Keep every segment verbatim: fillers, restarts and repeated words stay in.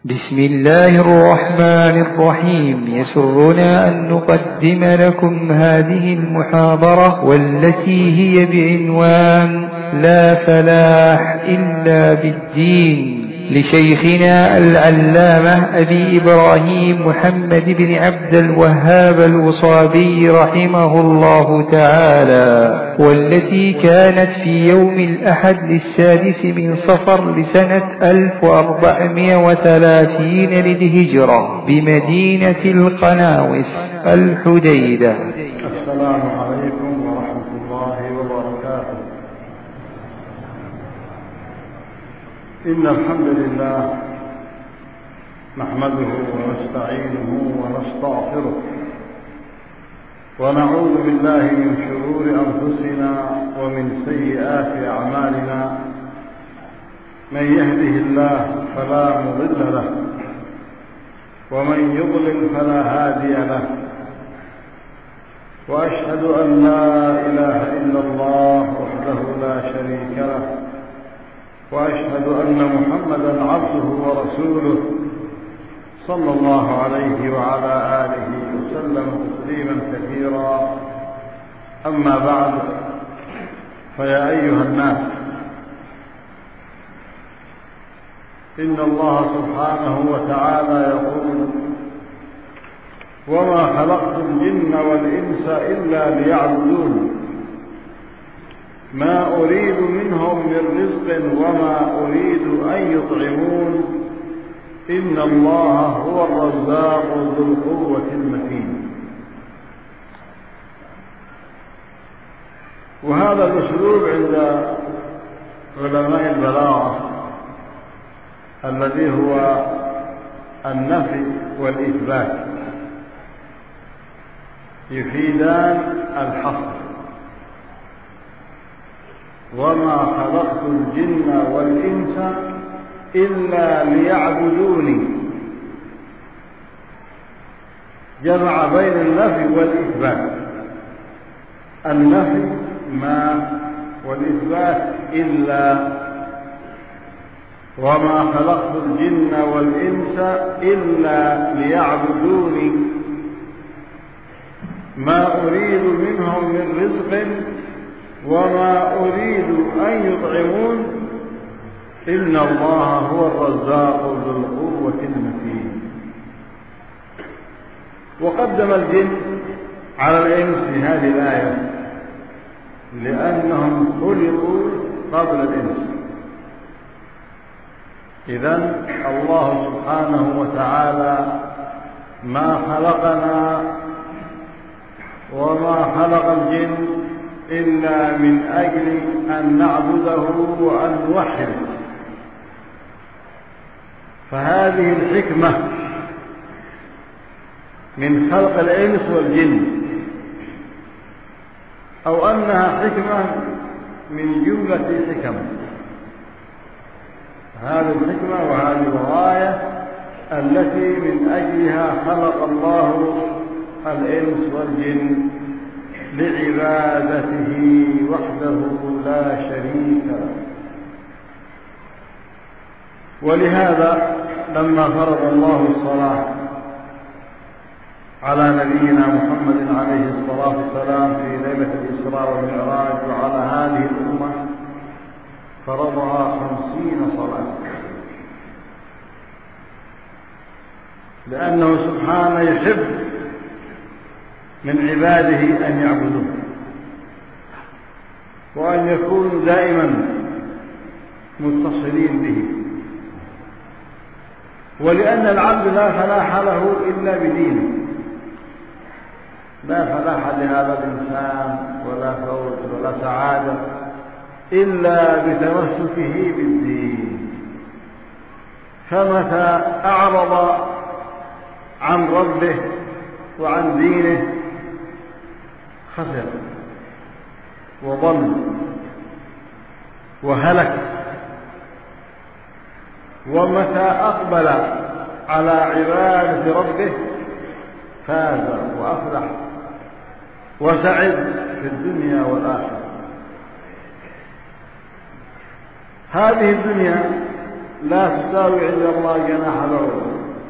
بسم الله الرحمن الرحيم. يسرنا أن نقدم لكم هذه المحاضرة والتي هي بعنوان لا فلاح إلا بالدين لشيخنا العلامة أبي إبراهيم محمد بن عبد الوهاب الوصابي رحمه الله تعالى، والتي كانت في يوم الأحد السادس من صفر لسنة ألف وأربعمائة وثلاثين للهجرة بمدينة القناوس الحديدة. السلام عليكم ورحمة الله وبركاته. إن الحمد لله نحمده ونستعينه ونستغفره ونعوذ بالله من شرور أنفسنا ومن سيئات أعمالنا. من يهده الله فلا مضل له ومن يضلل فلا هادي له، وأشهد أن لا إله إلا الله وحده لا شريك له، وأشهد أن محمدا عبده ورسوله صلى الله عليه وعلى آله وسلم تسليما كثيرا. أما بعد، فيا أيها الناس، إن الله سبحانه وتعالى يقول: وما خلقت الجن والإنس إلا ليعبدون ما أريد منهم من رزق وما أريد أن يطعمون إن الله هو الرزاق ذو القوة المتين. وهذا الأسلوب عند علماء البلاغة الذي هو النفي والإثبات يفيدان الحصر. وما خلقت الجن والإنس إلا ليعبدوني، جمع بين النفي والإثبات. النفي ما والإثبات إلا. وما خلقت الجن والإنس إلا ليعبدوني ما أريد منهم من رزق وما أريد أن يطعمون إن الله هو الرزاق ذو القوة المتين. وقدم الجن على الإنس في هذه الآية لأنهم خلقوا قبل الإنس. إذن الله سبحانه وتعالى ما خلقنا وما خلق الجن إلا من أجل أن نعبده وأن نوحده. فهذه الحكمة من خلق الإنس والجن، أو أنها حكمة من جملة حكم. هذه الحكمة وهذه الغاية التي من أجلها خلق الله الإنس والجن لعبادته وحده لا شريك له. ولهذا لما فرض الله الصلاة على نبينا محمد عليه الصلاة والسلام في ليلة الإسراء والمعراج وعلى هذه الأمة فرضها خمسين صلاة، لأنه سبحانه يحب من عباده أن يعبدوه وأن يكونوا دائما متصلين به. ولأن العبد لا فلاح له إلا بدينه، لا فلاح لهذا الإنسان ولا فوز ولا سعادة إلا بتمسكه بالدين. فمتى أعرض عن ربه وعن دينه خسر وضل وهلك. ومتى أقبل على عبادة ربه فاز وأفلح وسعد في الدنيا والآخرة. هذه الدنيا لا تساوي عند الله جناح بعوضة.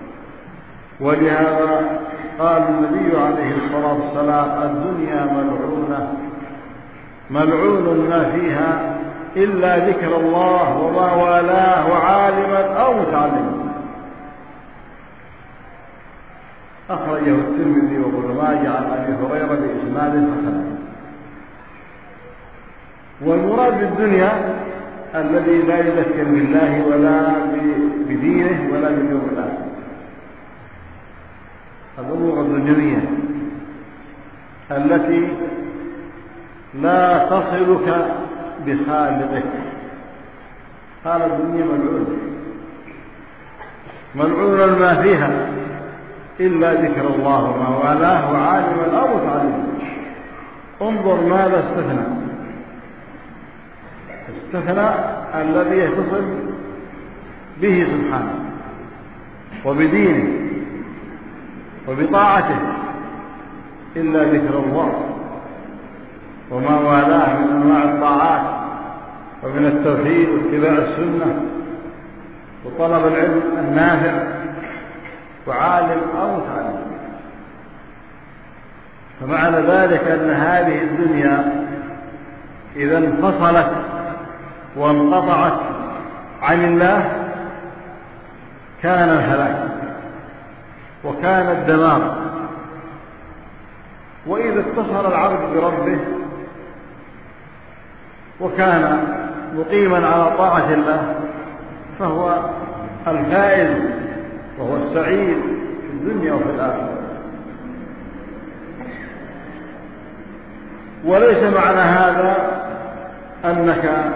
ولهذا قال النبي عليه الصلاة والسلام: الدنيا ملعونة ملعون ما فيها إلا ذكر الله وما والاه وعالما أو متعلما. أخرجه الترمذي وابن ماجه عن أبي هريرة بإسناد حسن. والمراد بالدنيا الذي لا يذكر بالله ولا بدينه ولا باليوم الآخر، الأمور الدنيوية التي لا تصلك بخالقك. قال الدنيا ملعونة ملعون ما فيها إلا ذكر الله وما والاه وعالما أو متعلما. انظر ماذا استثنى. استثنى الذي يتصل به سبحانه وبدينه وبطاعته إلا ذكر الله وما والاه من أنواع الطاعات ومن التوحيد واتباع السنة وطلب العلم النافع وعالم أو متعلم. فمعنى ذلك أن هذه الدنيا إذا انفصلت وانقطعت عن الله كان الهلاك وكان الدمار. وإذا اتصل العبد بربه وكان مقيما على طاعة الله فهو الفائز وهو السعيد في الدنيا وفي الآخرة. وليس معنى هذا أنك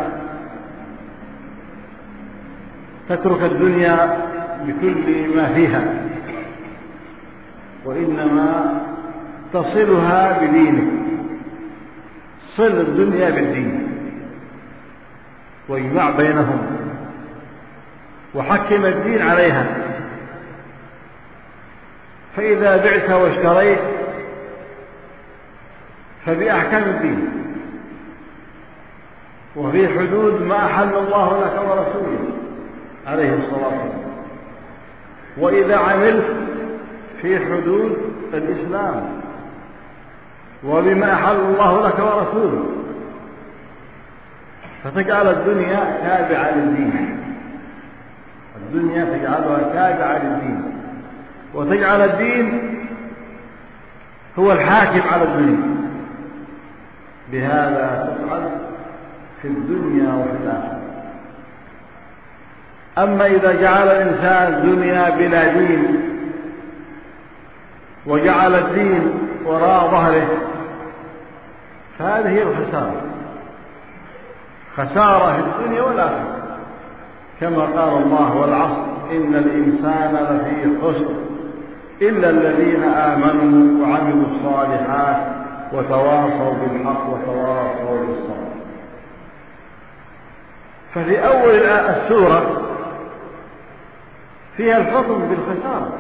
تترك الدنيا بكل ما فيها، وإنما تصلها بدينك. صل الدنيا بالدين واجمع بينهم وحكم الدين عليها. فإذا بعت واشتريت فبأحكام الدين وفي حدود ما أحل الله لك ورسوله عليه الصلاة والسلام. وإذا عملت في حدود الإسلام وبما أحل الله لك ورسوله، فتجعل الدنيا تابعة للدين. الدنيا تجعلها تابعة للدين وتجعل الدين هو الحاكم على الدنيا. بهذا تسعد في الدنيا وفي الآخرة. أما إذا جعل الإنسان الدنيا بلا دين وجعل الدين وراء ظهره فهذه هي الخسارة، خسارة في الدنيا والآخرة. كما قال الله: والعصر إن الإنسان لفي خسر إلا الذين آمنوا وعملوا الصالحات وتواصوا بالحق وتواصوا بالصبر. ففي أول السورة فيها الحكم بالخسارة،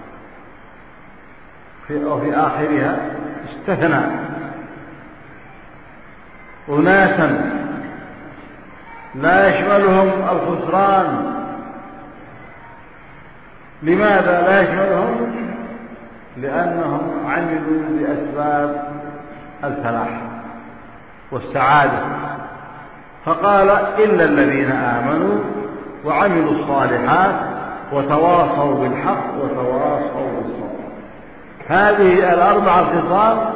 وفي آخرها استثنى أناسا لا يشملهم الخسران. لماذا لا يشملهم؟ لأنهم عملوا بأسباب الفلاح والسعادة. فقال: إلا الذين آمنوا وعملوا الصالحات وتواصوا بالحق وتواصوا بالصبر. هذه الأربعة الخصال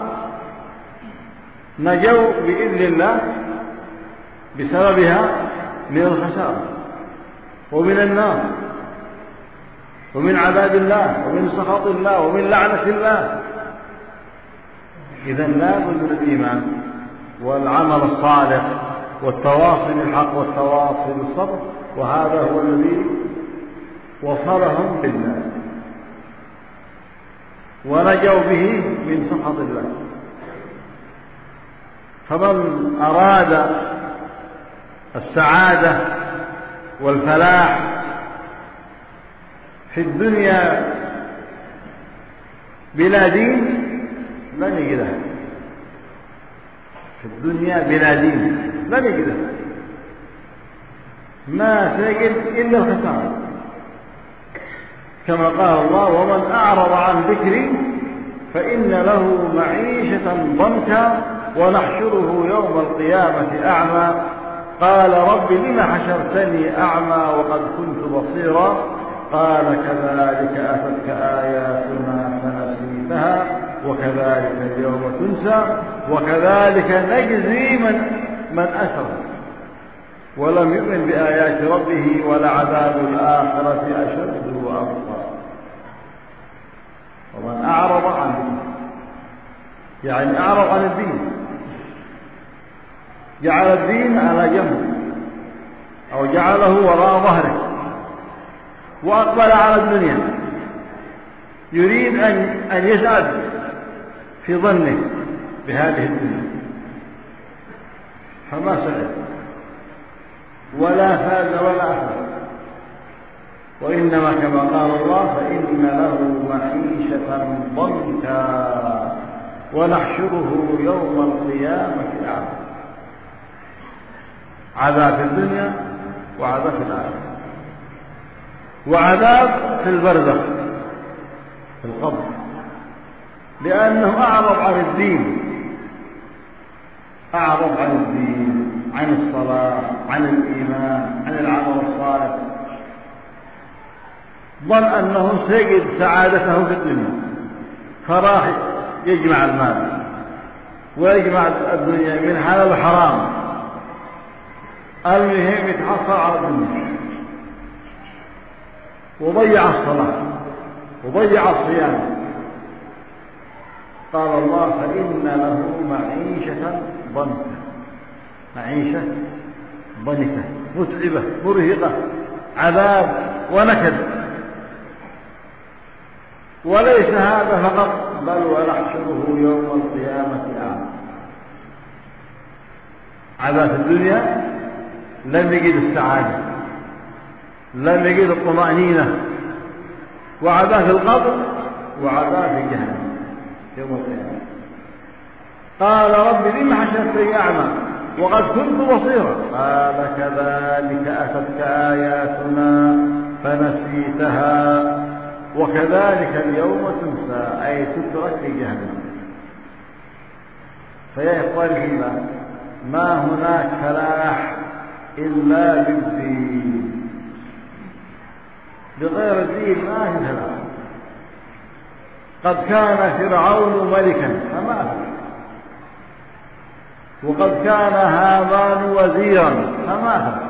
نجوا بإذن الله بسببها من الخسارة ومن النار ومن عذاب الله ومن سخط الله ومن لعنة الله. إذن لا بد من الإيمان والعمل الصالح والتواصي بالحق والتواصي بالصبر، وهذا هو الذي وصلهم بالله ونجوا به من سخط الله. فمن أراد السعادة والفلاح في الدنيا بلا دين لن يجدها. في الدنيا بلا دين لن يجدها. ما سيجد إلا الخسارة، كما قال الله: ومن أعرض عن ذكري فإن له معيشة ضنكا ونحشره يوم القيامة أعمى قال رب لم حشرتني أعمى وقد كنت بصيرا قال كذلك أتتك آياتنا فنسيتها وكذلك اليوم تنسى وكذلك نجزي من من أسرف ولم يؤمن بآيات ربه ولعذاب الآخرة أشد وأبقى. ومن أعرض عن الدين يعني أعرض عن الدين، جعل الدين على جنب أو جعله وراء ظهره وأقبل على الدنيا، يريد أن أن يسعد في ظنه بهذه الدنيا، فما سعد ولا فاز ولا أفاز، وإنما كما قال الله: فإن له معيشة ضنكا ونحشره يوم القيامة أعمى. عذاب في الدنيا وعذاب في الآخرة، وعذاب في البرزخ في القبر، لأنه أعرض عن الدين، أعرض عن الدين، عن الصلاة، عن الإيمان، عن العمل الصالح، ظن أنه سيجد سعادته في الدنيا، فراح يجمع المال ويجمع الدنيا من حلال وحرام، المهم يتحصل على الدنيا، وضيع الصلاة وضيع الصيام. قال الله: فإن له معيشة ضنكا، معيشة ضنكة متعبة مرهقة، عذاب ونكد. وليس هذا فقط، بل ونحشره يوم القيامة أعمى. عذاب في الدنيا لم يجد السعادة، لم يجد الطمأنينة، وعذاب في القبر وعذاب في جهنم يوم القيامة. قال رب لم حشرتني أعمى وقد كنت بصيرا قال كذلك أتتك آياتنا فنسيتها وكذلك اليوم تنسى، أي تترك في جهنم. فيا إخواني الله، ما هناك فلاح إلا بالدين، بغير الدين ما في فلاح. قد كان فرعون ملكا فما أفلح، وقد كان هامان وزيرا فما أفلح،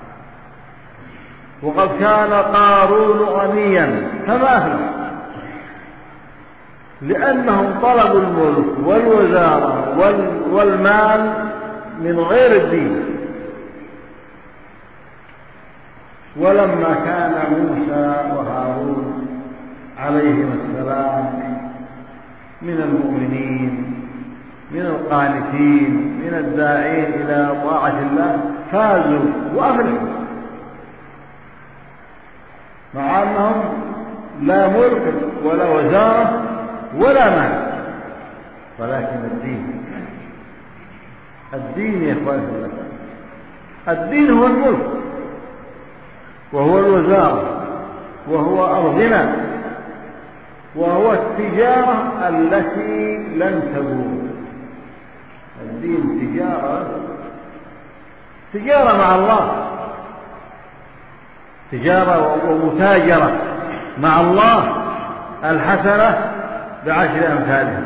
وقد كان قارون غنيا فما أفلح، لأنهم طلبوا الملك والوزارة والمال من غير الدين. ولما كان موسى وهارون عليهما السلام من المؤمنين، من القانتين، من الداعين إلى طاعة الله، فازوا وأفلحوا، مع أنهم لا ملك ولا وزارة ولا مال، ولكن الدين الدين يا إخواني الله، الدين هو الملك وهو الوزارة وهو الغنى وهو التجارة التي لن تبور. الدين تجارة تجارة مع الله، تجارة ومتاجرة مع الله، الحسنة بعشر أمثالها،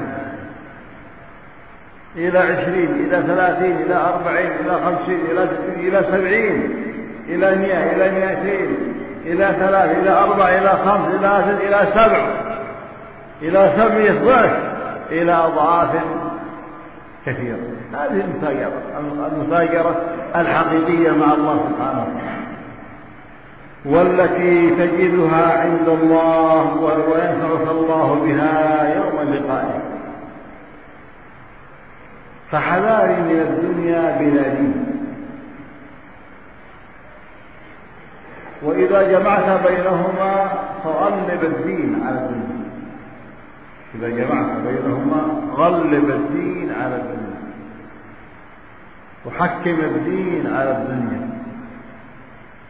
إلى عشرين، إلى ثلاثين، إلى أربعين، إلى خمسين، إلى ستين، إلى سبعين، إلى مئة، إلى مئتين، إلى ثلاث، إلى أربع، إلى خمس، إلى ست، إلى سبع، إلى سبعمائة ضعف، إلى أضعاف كثيرة. هذه المتاجرة المتاجرة الحقيقية مع الله سبحانه وتعالى، والتي تجدها عند الله وينفعك الله بها يوم لقائه. فحذاري من الدنيا بلا دين، وإذا جمعت بينهما فغلب الدين على الدنيا، إذا جمعت بينهما غلب الدين على الدنيا، وحكم الدين على الدنيا،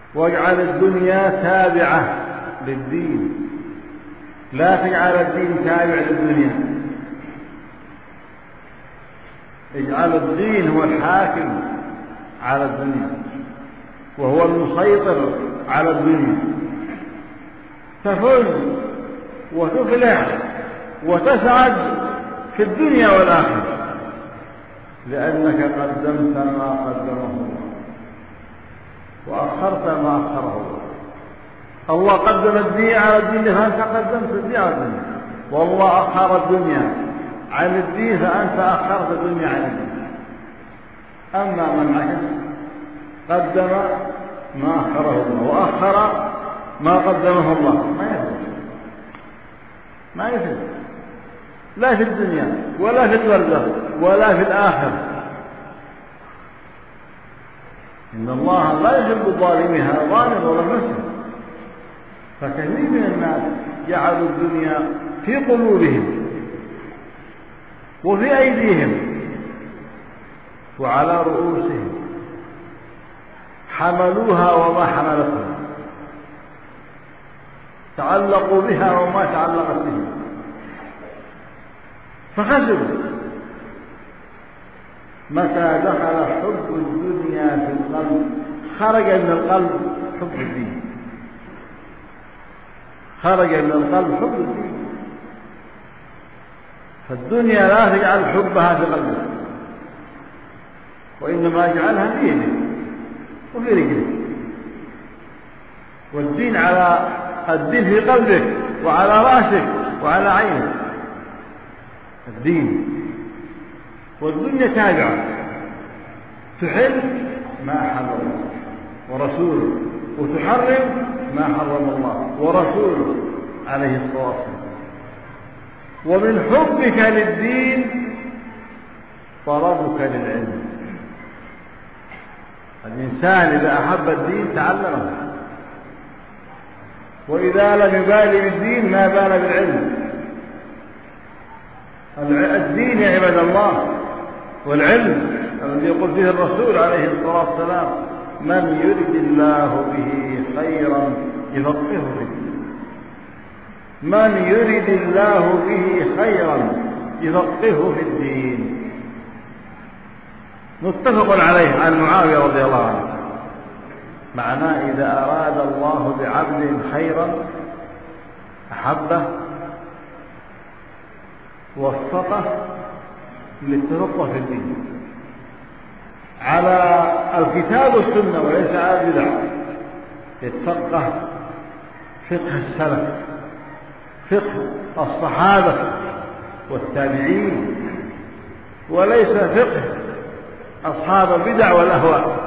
واجعل الدنيا تابعة للدين، لا تجعل الدين تابع للدنيا. اجعل الدين هو الحاكم على الدنيا وهو المسيطر على الدنيا، تفوز وتفلح وتسعد في الدنيا والآخرة، لأنك قدمت ما قدمه الله وأخرت ما أخره الله. الله قدم الدين على الدين فأنت قدمت الدين على الدنيا، والله أخر الدنيا عن الدين فأنت أخرت الدنيا عن الدين. أما من عكس قدم ما أخره الله وأخر ما قدمه الله ما يفوز، ما يفوز لا في الدنيا ولا في البرزخ ولا في الآخرة. إن الله لا يحب الظالمين، هذا ظالم ولا مسلم. فكثير من الناس جعلوا الدنيا في قلوبهم وفي أيديهم وعلى رؤوسهم، حملوها وما حملتهم، تعلقوا بها وما تعلقت بهم، فخسروا. متى دخل حب الدنيا في القلب خرج من القلب حب الدين، خرج من القلب حب الدين. فالدنيا لا تجعل حبها في قلبك، وإنما اجعلها في يدك وفي رجلك. والدين على الدين في قلبك وعلى رأسك وعلى عينك الدين. والدنيا تابعة، تحل ما حرم الله ورسوله وتحرم ما حرم الله ورسوله عليه الصلاة والسلام. ومن حبك للدين طلبك للعلم. الإنسان إذا أحب الدين تعلمه، وإذا لم يبالي بالدين ما بال بالعلم. الدين يا عباد الله والعلم الذي يقول فيه الرسول عليه الصلاة والسلام: من يرد الله به خيرا يفقهه في الدين. من يرد الله به خيرا يفقهه في الدين. متفق عليه عن معاوية رضي الله عنه، معناه إذا أراد الله بعبد خيرا أحبه وفقه للتفقه في الدين على الكتاب والسنة وليس على البدع. يتفقه فقه السلف، فقه الصحابة والتابعين، وليس فقه أصحاب البدع والأهواء.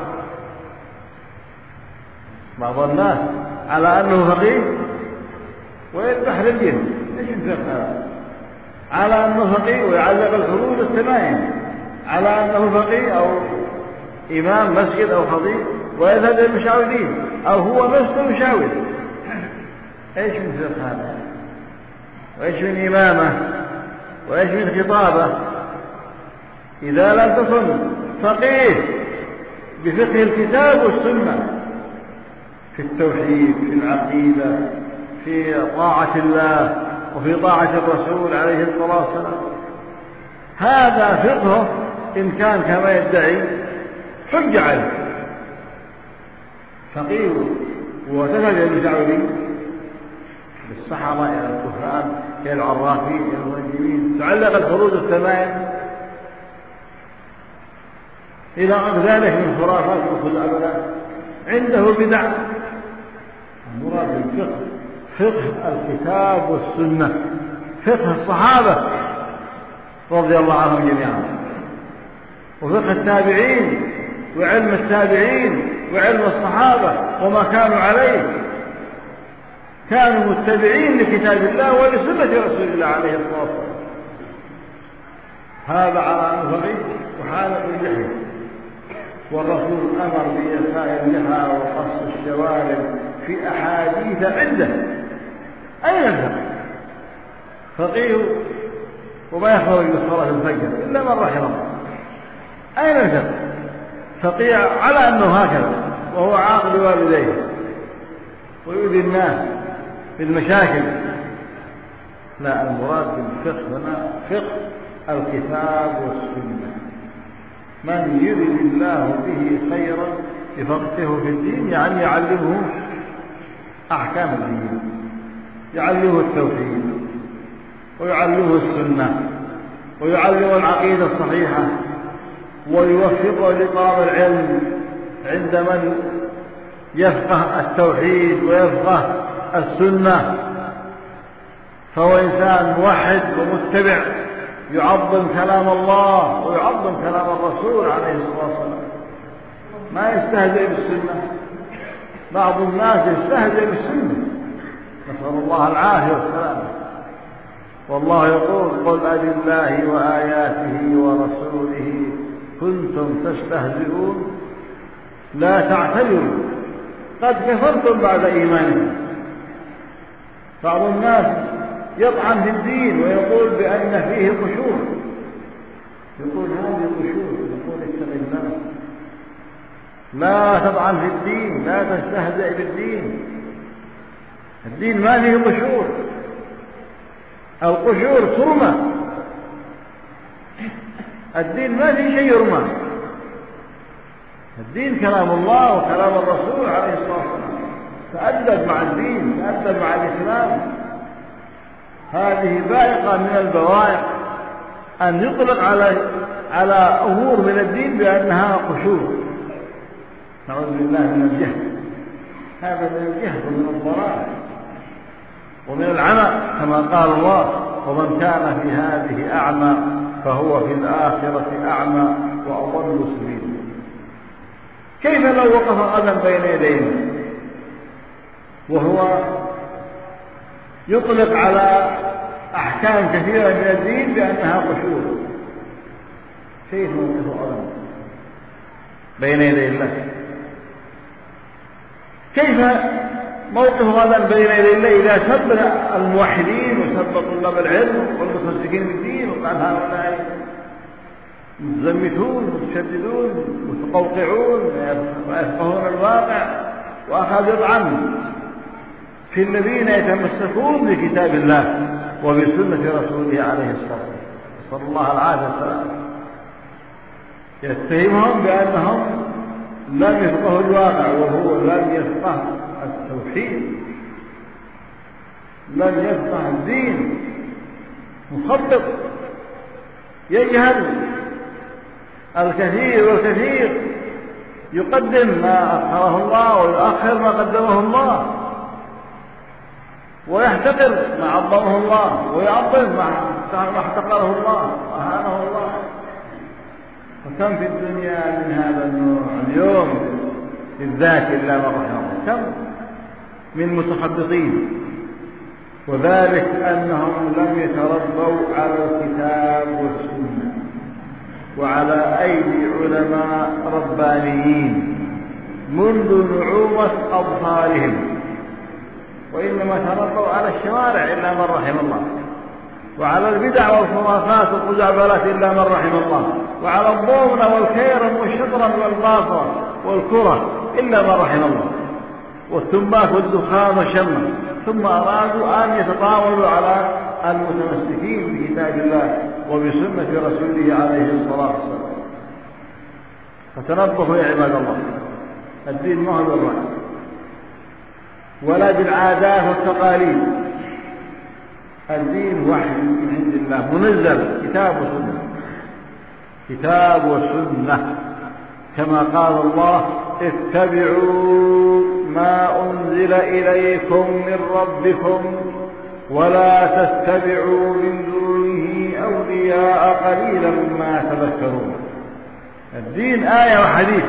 بعض الناس على أنه فقيه ويذبح للجن، ايش الفقه هذا؟ على أنه فقيه ويعلق الحروف الثمانية، على أنه فقيه أو إمام مسجد أو خطيب ويذهب للمشاورين أو هو نفسه مشاور. ايش من فقه هذا؟ وايش من إمامة؟ وايش من خطابة؟ إذا لم تكن فقيه بفقه الكتاب والسنة في التوحيد، في العقيدة، في طاعة الله وفي طاعة الرسول عليه الصلاة والسلام، هذا فقهه إن كان كما يدعي حج عليه. فقيه وتفقه المشاورين بالصحراء إلى الكهان إلى العرافين إلى المنجمين، تعلق الفروض الثمانية إلى غير ذلك من خرافات وخزعبلات، عنده بدع. المراد بالفقه فقه الكتاب والسنة، فقه الصحابة رضي الله عنهم جميعا، وفقه التابعين وعلم التابعين وعلم الصحابة وما كانوا عليه. كانوا متبعين لكتاب الله ولسنة رسول الله عليه الصلاة والسلام. هذا على أنه فقيه وحالة اللحية، والرسول أمر بإعفاء اللحى وقص الشوارب في أحاديث عدة. أين الفقه؟ فقيه وما يخرج لصلاة الفجر إلا من رحم الله. أين الفقه؟ فقيه على أنه هكذا وهو عاقل والديه ويؤذي الناس بالمشاكل. لا، المراد بالفقه هنا فقه الكتاب والسنة. من يرد الله به خيرا يفقهه في الدين، يعني يعلمه أحكام الدين، يعلمه التوحيد، ويعلمه السنة، ويعلمه العقيدة الصحيحة، ويوفقه لطلب العلم عند من يفقه التوحيد ويفقه السنة. فهو إنسان موحد ومتبع، يعظم كلام الله ويعظم كلام الرسول عليه الصلاة والسلام، ما يستهزئ بالسنة. بعض الناس يستهزئ بالسنة، نسأل الله العافية والسلام. والله يقول: قل أبالله وآياته ورسوله كنتم تستهزئون لا تعتذروا قد كفرتم بعد إيمانكم. بعض الناس يطعن في الدين ويقول بأن فيه قشور، يقول هذه قشور، يقول اتق الله، لا تطعن في الدين، لا تستهزئ بالدين. الدين ما فيه قشور، القشور ترمى، الدين ما فيه شيء يرمى. الدين كلام الله وكلام الرسول عليه الصلاة والسلام. تأدب مع الدين، تأدب مع الإسلام. هذه بائقة من البوائق أن يطلق على على أمور من الدين بأنها قشور. نعوذ بالله من الجهل. هذا من الجهل ومن الضلال ومن العمى، كما قال الله: ومن كان في هذه أعمى فهو في الآخرة أعمى وأضل سبيلا. كيف لو وقف غدا بين يدينا وهو يطلق على أحكام كثيرة من الدين بأنها قشور؟ كيف موقف غدا بين يدي الله؟ كيف موقف غدا بين يدي الله إذا سب الموحدين وسب طلاب العلم والمتمسكين بالدين وقال هؤلاء متزمتون متشددون متقوقعون ويفقهون الواقع، وأخذ يطعن في الذين يتمسكون بكتاب الله وبسنة رسوله عليه الصلاة والسلام، صلى الله العافية والسلام. يتهمهم بأنهم لم يفقهوا الواقع، وهو لم يفقه التوحيد، لم يفقه الدين، مخطط، يجهل الكثير والكثير، يقدم ما أخره الله ويؤخر ما قدمه الله، ويحتقر ما عظمه الله ويعظم ما احتقره الله وأهانه الله. وكم في الدنيا من هذا النوع اليوم بالذات إلا من رحمه الله، كم من متخبطين، وذلك أنهم لم يتربوا على الكتاب والسنة وعلى أيدي علماء ربانيين منذ نعومة أظفارهم، وإنما تربوا على الشوارع إلا من رحم الله، وعلى البدع والخرافات والخزعبلات إلا من رحم الله، وعلى الضومنة والكيرم والشطرنج والباصرة والكرة إلا من رحم الله، والتنباك والدخان والشمة. ثم أرادوا أن يتطاولوا على المتمسكين بكتاب الله وبسنة رسوله عليه الصلاة والسلام. فتنبهوا يا عباد الله، الدين ما هو بالرأي ولا بالعادات والتقاليد، الدين وحي من عند الله منزل، كتاب وسنة، كتاب وسنة، كما قال الله: اتبعوا ما أنزل إليكم من ربكم ولا تتبعوا من دونه أولياء قليلا ما تذكرون. الدين آية وحديث.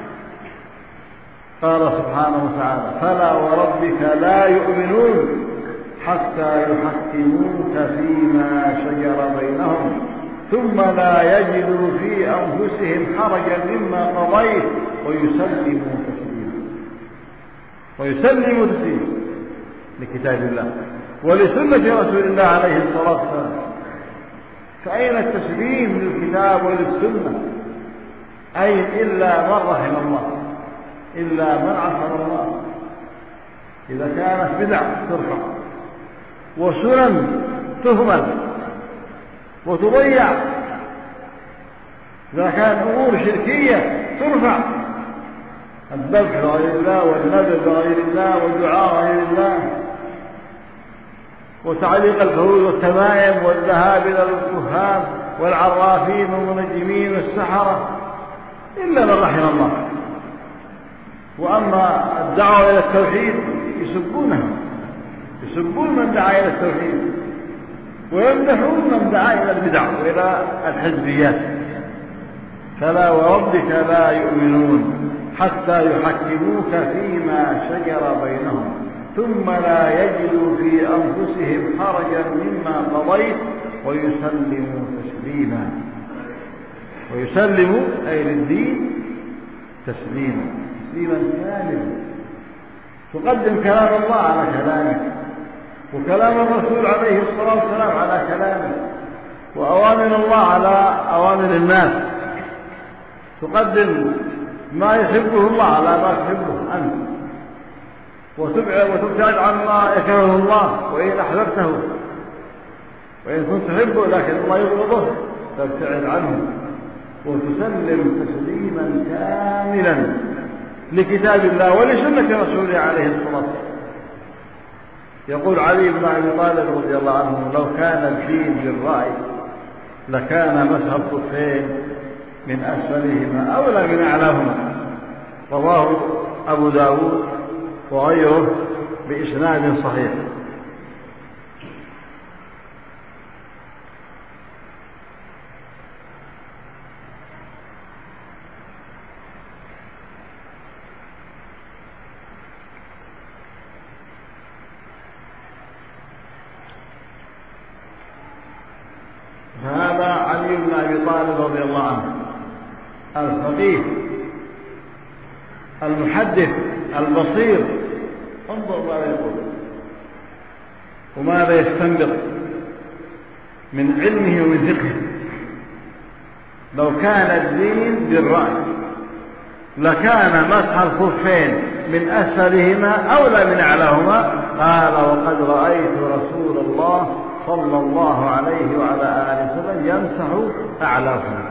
قال سبحانه وتعالى: فلا وربك لا يؤمنون حتى يحكموك فيما شجر بينهم ثم لا يجدوا في أنفسهم حرجا مما قضيت ويسلموا تسليما. ويسلموا تسليما لكتاب الله ولسنة رسول الله عليه الصلاة والسلام. فأين التسليم للكتاب وللسنة؟ أين إلا من رحم الله، إلا من عصم الله. إذا كانت بدع ترفع، وسنن تهمل وتضيع، إذا كانت أمور شركية ترفع، الذبح لغير الله والنذر لغير الله والدعاء غير الله وتعليق الكهول والتمائم والذهاب إلى الكهان والعرافين والمنجمين والسحرة إلا من رحم الله. وأما الدعوة إلى التوحيد يسبونه، يسبون من دعا إلى التوحيد ويمدحون من دعا إلى البدع وإلى الحزبيات. فلا وربك لا يؤمنون حتى يحكموك فيما شجر بينهم ثم لا يجدوا في أنفسهم حرجا مما قضيت ويسلموا تسليما. ويسلموا أي للدين تسليما، تسليما كاملا. تقدم كلام الله على كلامك، وكلام الرسول عليه الصلاة والسلام على كلامه، وأوامر الله على أوامر الناس. تقدم ما يحبه الله على ما تحبه أنت، وتبتعد عما يكرهه الله وإن أحببته، وإن كنت تحبه لكن الله يبغضه تبتعد عنه، وتسلم تسليما كاملا لكتاب الله ولسنة رسوله عليه الصلاة والسلام. يقول علي بن أبي طالب رضي الله عنه: لو كان الدين بالرأي لكان مسح الخفين من أسفلهما أولى من أعلاهما. رواه أبو داود وغيره بإسناد صحيح. هذا علي بن أبي طالب رضي الله عنه الفقيه المحدث البصير. انظر ماذا يقول وماذا يستنبط من علمه ومن فقهه. لو كان الدين بالرأي لكان مسح الخفين من أسفلهما أولى من أعلاهما. قال: وقد رأيت رسول الله صلى الله عليه وعلى آله وسلم يمسح أعلاهما.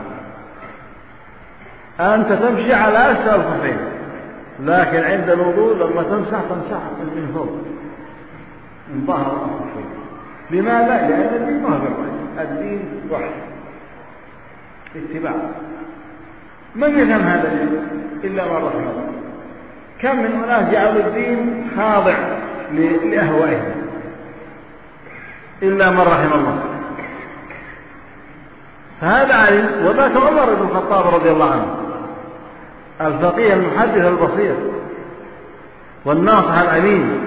أنت تمشي على أسفل الخفين، لكن عند الوضوء لما تمسح تمسح من فوق من ظهر الخفين. لماذا؟ لأن الدين ما هو بالرأي، الدين وحي اتباع. من يفهم هذا الدين إلا من رحم الله. كم من أناس جعلوا الدين خاضع لأهوائهم إلا من رحم الله. فهذا علم. وذاك عمر بن الخطاب رضي الله عنه الفقيه المحدث البصير والناصح الأمين،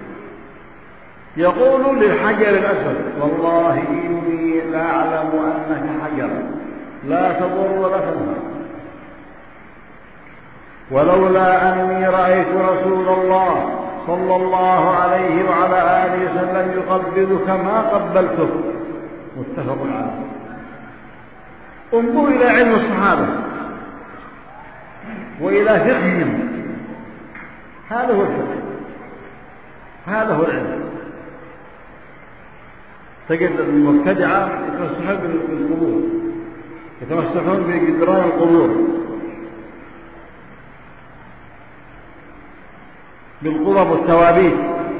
يقول للحجر الأسود: والله إني لا أعلم أنك حجر لا تضر ولا تنفع، ولولا أني رأيت رسول الله صلى الله عليه وعلى آله وسلم يقبلك ما قبلتك. متفق عليه. انظروا إلى علم الصحابة وإلى فقههم. هذا هو الفقه، هذا هو العلم. تجد المبتدعة يتمسحون بالقبور، يتمسحون بجدران القبور، بالقرب والتوابيت.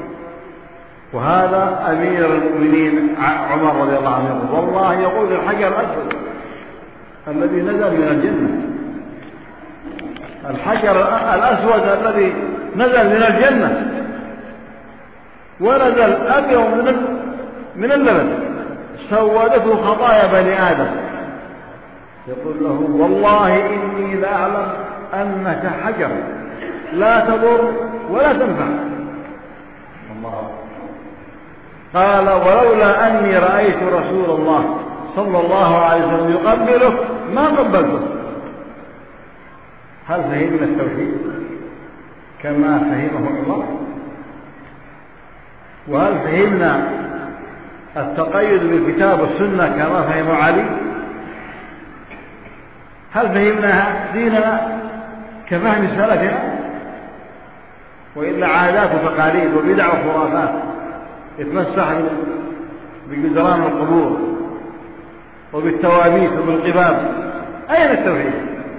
وهذا أمير المؤمنين عمر رضي الله عنه يقول: والله يقول الحجر الأسود الذي نزل من الجنة، الحجر الأسود الذي نزل من الجنة ونزل أبيض من من اللبن سودته خطايا بني آدم. يقول له: والله إني لا أعلم أنك حجر لا تضر ولا تنفع. الله. قال: ولولا أني رأيت رسول الله صلى الله عليه وسلم يقبله ما قبلته. هل فهمنا التوحيد كما فهمه عمر؟ وهل فهمنا التقيد بالكتاب والسنة كما فهمه علي؟ هل فهمنا ديننا كفهم سلفنا؟ وإلا عادات وتقاليد وبدع وخرافات يتمسح بجدران القبور وبالتوابيت وبالقباب. أين التوحيد؟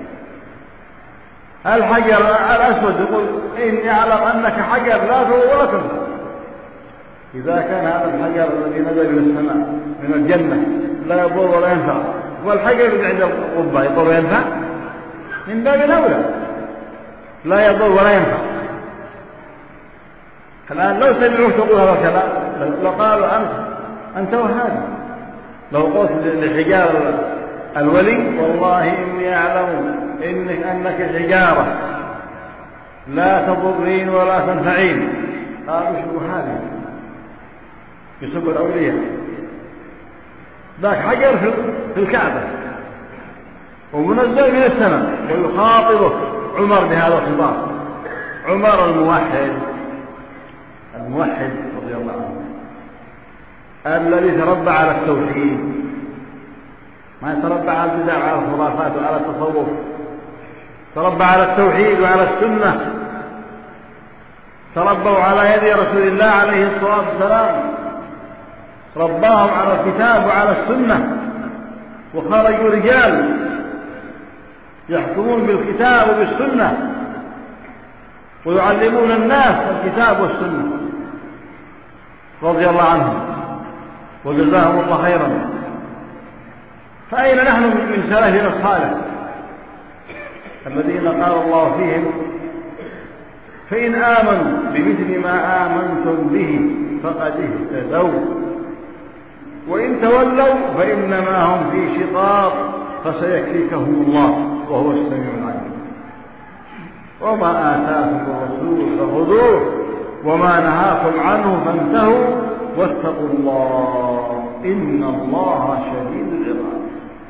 الحجر الأسود يقول إني أعلم أنك حجر لا تضر ولا تنفع. إذا كان هذا الحجر الذي نزل من السماء من الجنة لا يضر ولا ينفع، والحجر الذي عند القبة يضر وينفع؟ من باب الأولى لا يضر ولا ينفع. الآن لو سمعوك تقول هذا الكلام لقالوا أنت أنت وهابي. لو قلت لحجار الولي والله إني أعلم إنك أنك حجارة لا تضرين ولا تنفعين، قالوا شو هذا يسب الأولياء. ذاك حجر في الكعبة ومنزل من السماء ويخاطبه عمر بهذا الخطاب. عمر الموحد الموحد رضي الله عنه الذي تربى على التوحيد، ما يتربى على البدع وعلى الخرافات وعلى التصوف، تربى على التوحيد وعلى السنة. تربوا على يد رسول الله عليه الصلاة والسلام، رباهم على الكتاب وعلى السنة، وخرجوا رجال يحكمون بالكتاب وبالسنة ويعلمون الناس الكتاب والسنة رضي الله عنهم وجزاهم الله خيرا. فأين نحن من سلفنا الصالح الذين قال الله فيهم فإن آمنوا بمثل ما آمنتم به فقد اهتدوا وإن تولوا فإنما هم في شقاق فسيكفيكهم الله وهو السميع العليم. وما آتاكم الرسول فخذوه وما نهاكم عنه فانتهوا واتقوا الله إن الله شديد العقاب.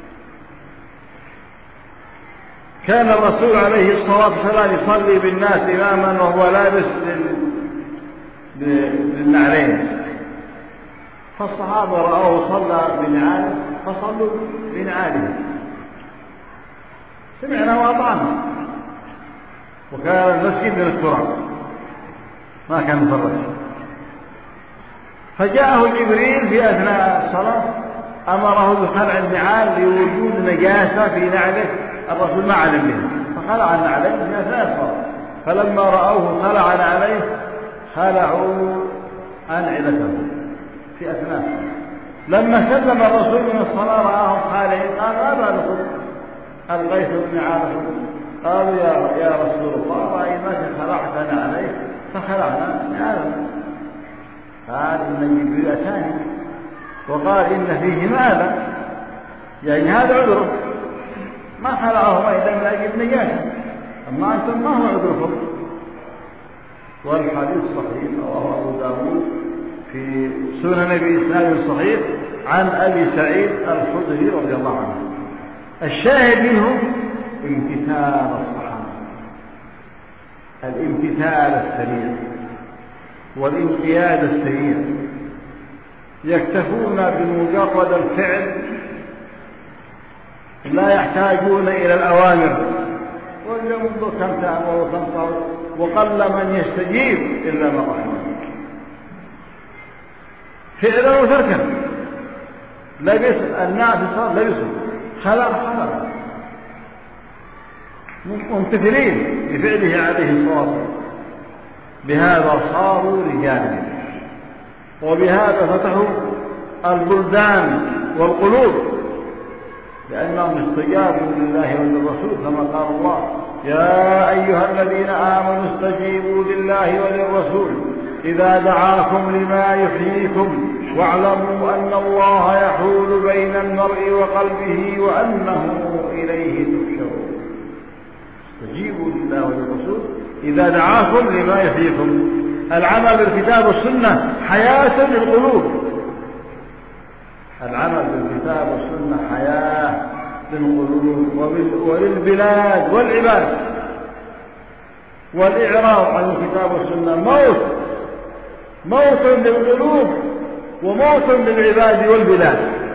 كان الرسول عليه الصلاة والسلام يصلي بالناس إماما وهو لابس للنعلين، فالصحابة رأوه صلى بنعاله فصلوا بنعاله، سمعنا وأطعنا. وكان المسجد من التراب ما كان مفرش، فجاءه جبريل في أثناء الصلاة أمره بخلع النعال لوجود نجاسة في نعله، الرسول ما علم بها فخلع النعلين في أثناء الصلاة. فلما رأوه خلع عليه خلعوا أنعلته في أثناء الصلاة. لما سلم الرسول من الصلاة رآهم خالعين قال ما بالكم ألغيتم نعالكم؟ قالوا يا يا رسول الله رأيناك خلعتنا عليك فخلعنا نعالنا. قال إن جبريل أتاني وقال إن فيه ماذا، يعني هذا عذره ما خلعهما إلا من أجل نجاسة، أما أنتم ما هو عذركم. والحديث صحيح رواه أبو داود في سنن بإسناد صحيح عن أبي سعيد الخدري رضي الله عنه. الشاهد منه امتثال الصحابة، الامتثال السريع والانقياد السريع، يكتفون بمجرد الفعل لا يحتاجون إلى الأوامر. وينظر كم تأمر وكم صار وقل من يستجيب إلا ما رحمه، فعلا وتركا. لبس الناس صار لبسوا خلع خلع ممتثلين بفعله عليه الصلاة والسلام. بهذا صاروا رجالا، وبهذا فتحوا البلدان والقلوب، لأنهم استجابوا لله وللرسول كما قال الله يا أيها الذين آمنوا استجيبوا لله وللرسول إذا دعاكم لما يحييكم واعلموا أن الله يحول بين المرء وقلبه وأنه إليه تحشرون. استجيبوا لله وللرسول إذا دعاكم لما يحييكم. العمل بالكتاب والسنة حياة للقلوب، العمل بالكتاب والسنة حياة للقلوب وللبلاد والعباد. والإعراض عن الكتاب والسنة موت، موت للقلوب وموت للعباد والبلاد.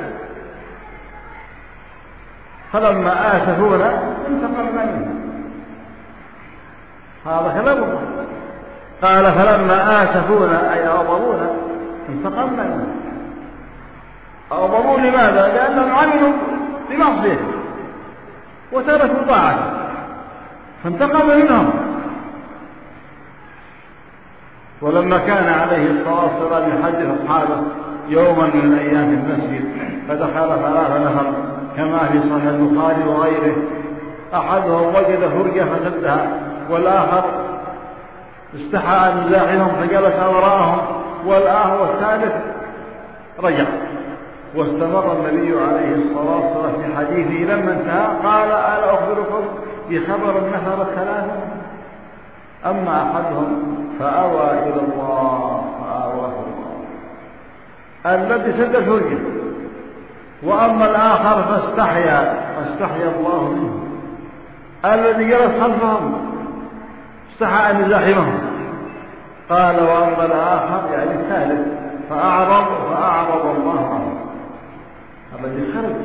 فلما آسفونا انتقمنا منهم. هذا كلام الله قال فلما آسفونا أي أغضبونا انتقمنا منهم. أغضبوا لماذا؟ لأنهم عملوا بمعصية وتركوا طاعته فانتقم منهم. ولما كان عليه الصلاة والسلام يحدث أصحابه يوما من الأيام في المسجد فدخل ثلاثة نفر كما في صحيح البخاري وغيره، أحدهم وجد فرجة فسدها، والآخر استحى أن يزاحمهم فجلس وراءهم، والآخر والثالث رجع. واستمر النبي عليه الصلاة والسلام في حديثه لما انتهى قال ألا أخبركم بخبر النفر الثلاثة؟ أما أحدهم فأوى إلى الله فآواه الله الذي سد الفرجة، وأما الآخر فاستحيا فاستحيا الله منه الذي جلس خلفهم استحى أن يزاحمهم. قال وأما الآخر يعني الثالث فأعرض فأعرض الله عنه الذي خرج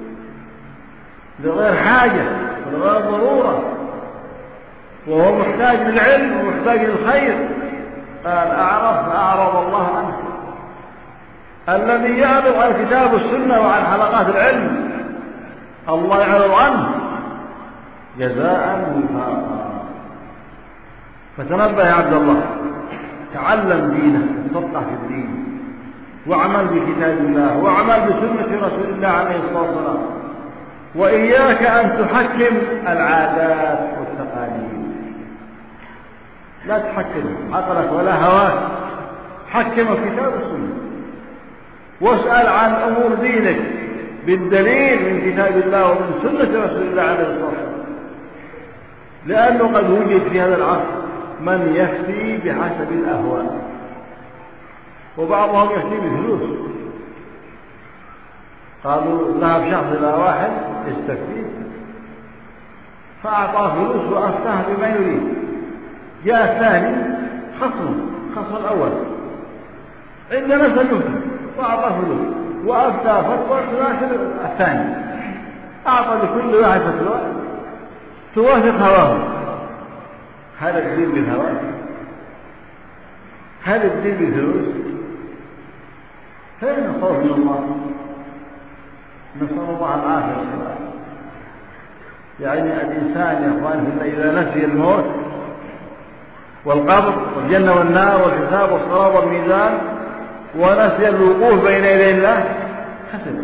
لغير حاجة ولغير ضرورة وهو محتاج للعلم ومحتاج للخير، قال أعرض فأعرض الله عنه. الذي يعرض عن الكتاب والسنة وعن حلقات العلم الله يعرض عنه جزاء وفاقا. فتنبه يا عبد الله، تعلم دينك وتفقه في الدين واعمل بكتاب الله واعمل بسنة رسول الله عليه الصلاة والسلام، وإياك أن تحكم العادات والتقاليد، لا تحكم عقلك ولا هواك، حكم الكتاب والسنة واسأل عن أمور دينك بالدليل من كتاب الله ومن سنة رسول الله عليه الصلاة والسلام، لأنه قد وجد في هذا العصر من يفتي بحسب الأهواء، وبعضهم يفتي بالفلوس. قالوا ذهب شخص إلى واحد يستفتيه فأعطاه فلوس وأفتاه بما يريد، جاء الثاني خصم خصم الأول عندنا سيفتي وأعطاه فلوس وأفتى فتوى تناسب الثاني، أعطى لكل واحد فتوى توافق هواه. هذا الدين بالهوى؟ هذا الدين بالفلوس؟ فين الخوف من الله؟ نسأل الله العافية والسلامة. يعني الإنسان يا إخوان إذا نسي الموت والقبر والجنة والنار والحساب والصراط والميزان ونسي الوقوف بين يدي الله خسر.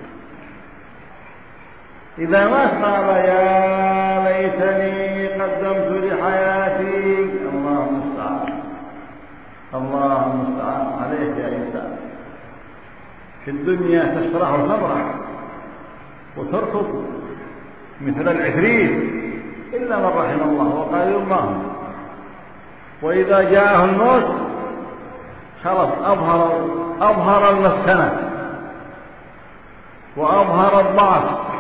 إذا مات قال يا ليتني قدمت لحياتي. الله المستعان الله المستعان عليك يا إنسان. في الدنيا تسرح وتمرح وتركض مثل العفريت إلا من رحم الله وقال الله، وإذا جاءه الموت خلاص أظهر أظهر المسكنة وأظهر الضعف،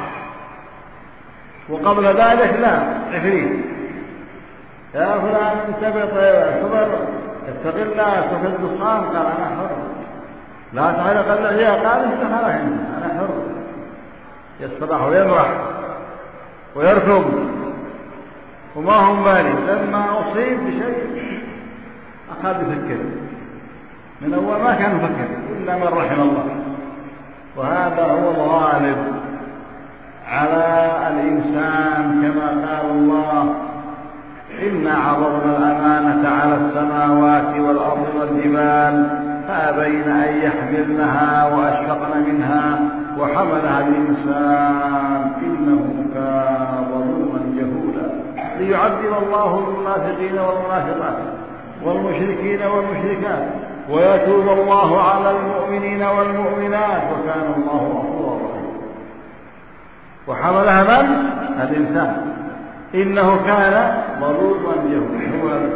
وقبل ذلك لا عفريت يا فلان انتبه صبر اتق الله تفل الدخان. قال أنا حر. لا تعلق اللحية. قال انت خلاص أنا حر. يصبح ويمرح ويركض وما هم بالي. لما أصيب بشيء أخذ يفكر، من أول ما كان يفكر إلا من رحم الله. وهذا هو الغالب على الإنسان كما قال الله إنا عرضنا الأمانة على السماوات والأرض والجبال فأبين أن يحملنها وأشفقن منها وحملها الإنسان إنه كان ظلوما جهولا ليعذب الله المنافقين والمنافقات والمشركين والمشركات ويتوب الله على المؤمنين والمؤمنات وكان الله غفورا رحيما. وحملها من؟ الإنسان إنه كان ظلوما جهولا.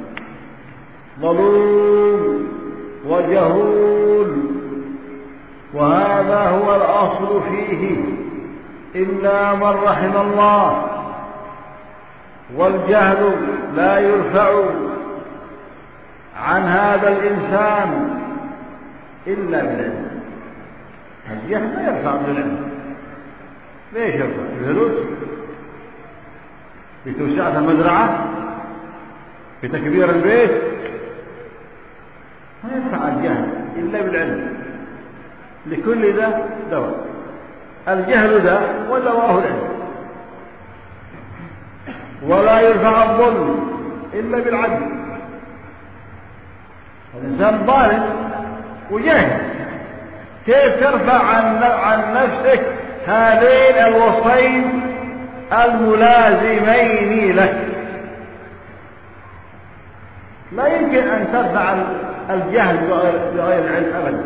ظلوم وجهول، وهذا هو الأصل فيه إلا من رحم الله. والجهل لا يرفع عن هذا الإنسان إلا بالعلم. الجهل لا يرفع بالعلم. ليش يرفع؟ الفلوس بتوسعة المزرعة بتكبير البيت ما ينفع الجهل إلا بالعلم. لكل ذا دواء، الجهل ذا ودواءه العلم. ولا يرفع الظلم إلا بالعدل. الإنسان ظالم وجاهل، كيف ترفع عن نفسك هذين الوصفين الملازمين لك؟ لا يمكن أن ترفع الجهل بغير العلم أبدا.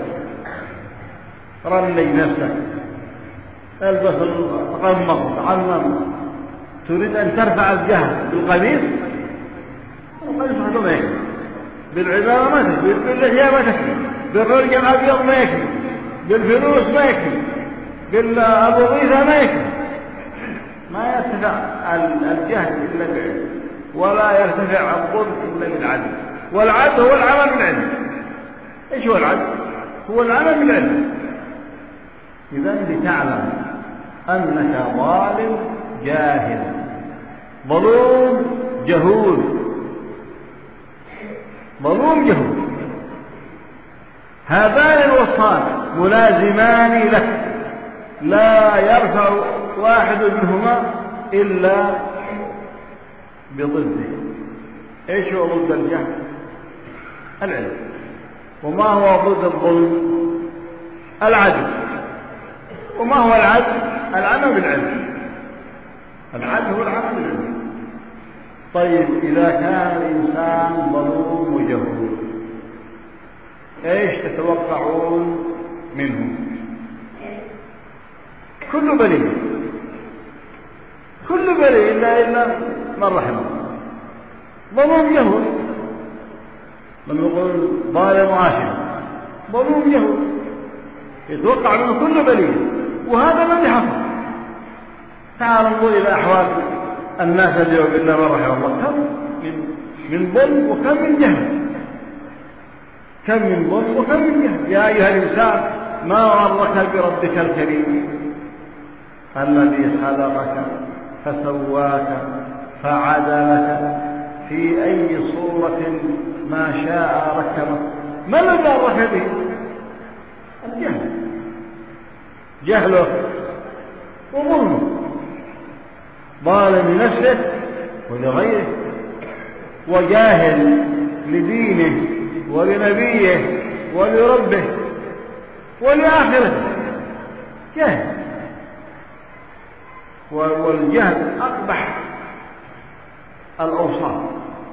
رلي نفسك، البس غمض تعلم. تريد أن ترفع الجهل بالقميص؟ القميص وحده ما يكفي، بالعمامة ما تكفي، باللحية ما تكفي، بالرجل الأبيض ما يكفي، بالفلوس ما يكفي، بالأبوظيفة ما يكفي. ما يرتفع الجهل إلا بالعلم، ولا يرتفع الظلم إلا بالعدل. والعدل هو العمل بالعلم. إيش هو العدل؟ هو العمل بالعلم. إذا لتعلم أنك ظالم جاهل، ظلوم جهول، ظلوم جهول. هذان الوصفان ملازمان لك، لا يرفع واحد منهما إلا بضده. إيش هو ضد الجهل؟ العلم. وما هو ضد الظلم؟ العدل. وما هو العدل؟ العمل بالعلم. العدل هو العمل بالعلم. طيب إذا كان الإنسان ظلوم وجهول، إيش تتوقعون منه؟ كل بلي، كل بلي إلا إلا من رحمه. ظلوم جهول، لما يقول ظالم عاشر، ظلوم جهول، يتوقع منه كل بلي. وهذا الذي حصل. تعالوا انظر إلى أحوال الناس اليوم إلا من رحمه الله. كم من من ظلم وكم من جهل، كم من ظلم وكم من جهل. يا أيها الإنسان ما غرك بربك الكريم الذي خلقك فسواك فعدلك في أي صورة ما شاء ركبك. ما الذي غرك به؟ الجهل، جهله وظلمه. ظالم لنفسه ولغيره، وجاهل لدينه ولنبيه ولربه ولآخرته. جاهل. والجهل أقبح الأوصاف،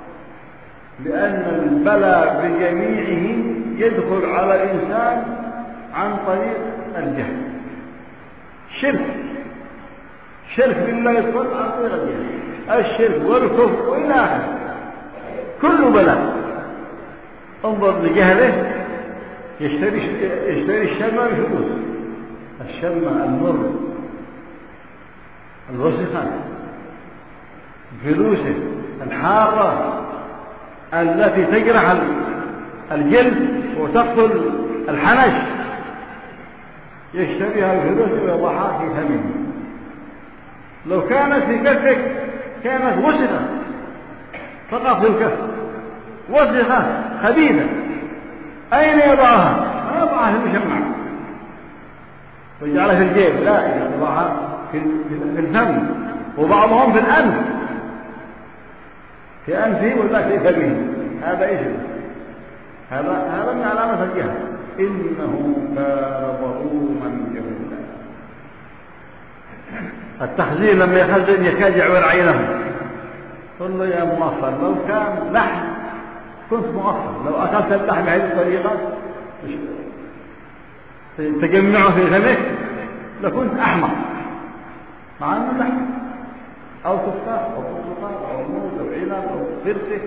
لأن البلاء بجميعه يدخل على الإنسان عن طريق الجهل. شرك، شرك بالله يدخل عن طريق الجهل، الشرك والكفر وإلى آخره. كل بلاء. انظر لجهله يشتري يشتري الشمع بفلوس، الشمع المر الوسخة، فلوسه الحارة التي تجرح الجلد وتقتل الحنش، يشتريها الفلوس ويضعها في فمه. لو كانت في كفك كانت وسخة فقط في الكف، وسخة خبيثة، أين يضعها؟ ما يضعها في المشمع ويجعلها في الجيب، لا، يضعها في الفم، وبعضهم في الأنف، في أنفه ولا في فمه. هذا إيش؟ هذا هذا من علامة الجهل. إنه كان ظلوما جهولا. التخزين لما يخزن يكاد يعور عينه. قل له يا مغفر، لو كان لحم كنت مغفر، لو أكلت اللحم بهذه الطريقة تجمعه في فمك لكنت أحمر. مع أنه لحم أو تفاح أو برتقال أو موز أو عنب أو فرسة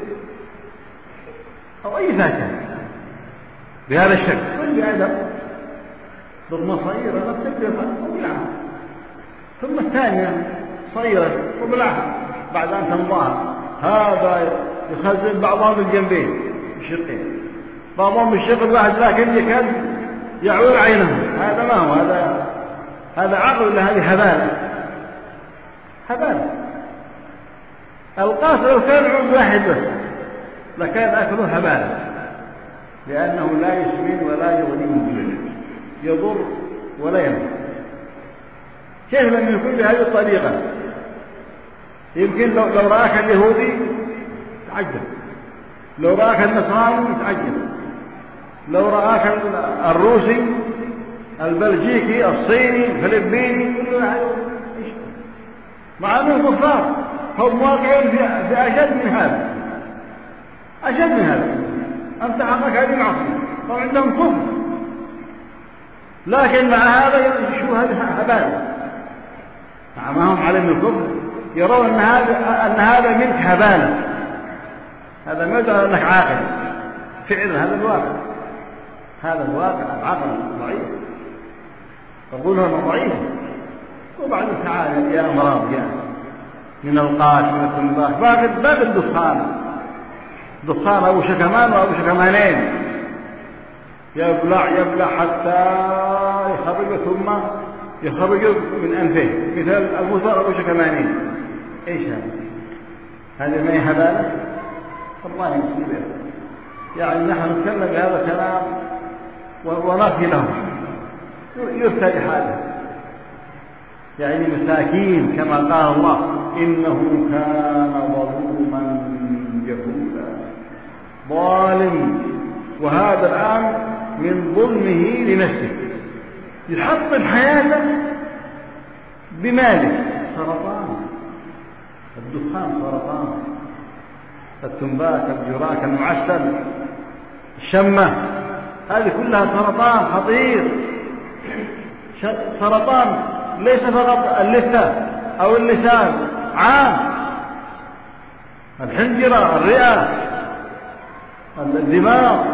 أو أي فاكهة بهذا الشكل، كل بأدب ضمن صغيرة لا تكبرها وبلعها، ثم الثانية صغيرة وبلعها بعد أن تمضاها. هذا يخزن بعضهم بالجنبين بالشقين، بعضهم بالشق الواحد، لكن يكاد يعور عينه. هذا ما هو، هذا هذا عقل، هذه هبالة هبالة. القاس لو كان عود واحد بس لكان أكله هبالا، لأنه لا يسمن ولا يغني من جوع، يضر ولا ينفع. كيف لم يكن بهذه الطريقة؟ يمكن لو, لو رآك اليهودي تعجب، لو رآك النصراني تعجب، لو رآك الروسي البلجيكي الصيني الفلبيني كل واحد ايش، مع انهم كفار هم واقعين في, في اشد من هذا، اشد من هذا. انت حقك هذه معصيه، طبعا عندهم كفر، لكن مع هذا يشوف هذا هبال، مع ما هم علم الكفر يرون ان هذا ان هذا منك هبالا، هذا ما يدل انك عاقل فعلا. هذا الواقع، هذا الواقع. العقل ضعيف، تقول أنا ضعيف، وبعد تعالى يا أمراض يا من القاش من التنباك باقي باقي الدخان، دخان أبو شكمان وأبو شكمانين يبلع يبلع حتى يخرج، ثم يخرج من أنفه مثل الموسى أبو شكمانين. إيش هذا؟ هذه ما يهبالة الله يسيبه. يعني نحن نتكلم بهذا الكلام ونفي له، يفتى لحاله، يعني مساكين كما قال الله إنه كان ظلوما جهولا، ظالم. وهذا الآن من ظلمه لنفسه، يحطم حياته بماله. سرطان، الدخان سرطان، التنباك الجراك المعسل الشمة هذه كلها سرطان خطير. سرطان ليس فقط اللثة أو اللسان، عام، الحنجرة، الرئة، الدماغ،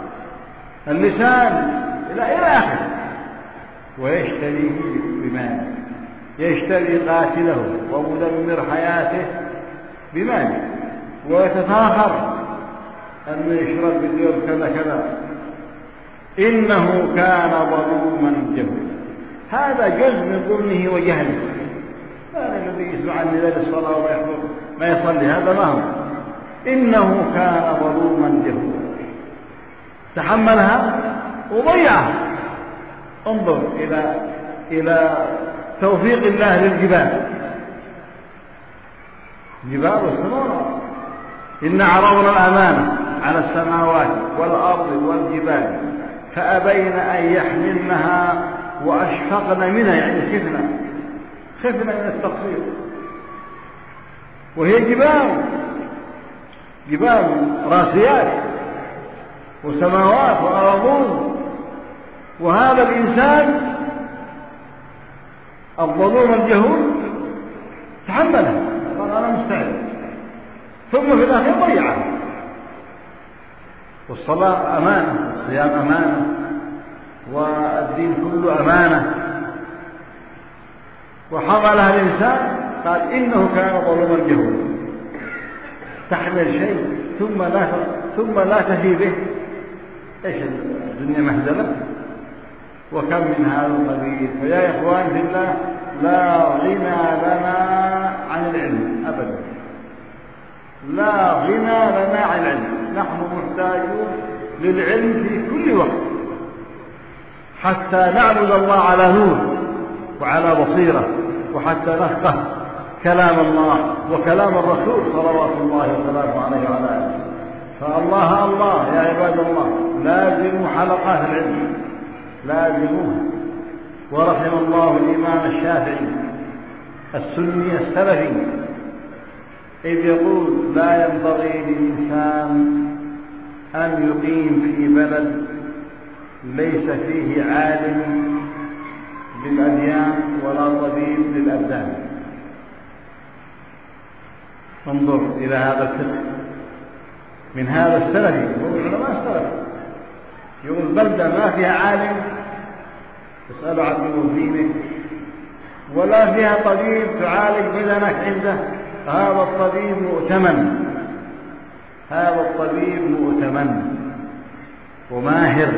اللسان إلى إلى آخره. ويشتري بماله، يشتري قاتله ومدمر حياته بماله، ويتفاخر أنه يشرب باليوم كذا كذا. إنه كان ظلوما جهولا. هذا جزء من ظلمه وجهله. هذا الذي يسمع عن نداء الصلاة ويحضر ما يصلي، هذا ما هو. إنه كان ظلوما جهولا، تحملها وضيعها. انظر إلى إلى توفيق الله للجبال، جبال والسماوات. إن عرضنا الأمانة على السماوات والأرض والجبال فأبين أن يحملنها وأشفقن منها، يعني خفنا خفنا من التقصير. وهي جبال جبال راسيات وسماوات وأرضون، وهذا الإنسان الظلوم الجهول تحملها، قال أنا مستعد، ثم في الآخر ضيعها. والصلاة أمانة، والصيام أمانة، والدين كله أمانة، وحملها الإنسان قال إنه كان ظلوما جهولا. تحمل شيء ثم لا ثم لا تفي به، ايش الدنيا مهزلة. وكم من هذا القبيل. فيا إخوان في الله، لا غنى لنا عن العلم أبدا، لا غنى لنا عن العلم. نحن محتاجون للعلم في كل وقت حتى نعبد الله على نور وعلى بصيرة، وحتى نفقه كلام الله وكلام الرسول صلوات الله وسلامه عليه وعلى آله. فالله الله يا عباد الله، لازموا حلقات العلم، لازموها. ورحم الله الإمام الشافعي السني السلفي إذ يقول لا ينبغي للإنسان أن يقيم في بلد ليس فيه عالم بالأديان ولا طبيب للأبدان. انظر إلى هذا الفقه من هذا السلفي، هو العلماء السلف. يقول بلدة ما فيها عالم تسأل عن أمور دينك، ولا فيها طبيب تعالج بدنك عنده، هذا الطبيب مؤتمن، هذا الطبيب مؤتمن وماهر،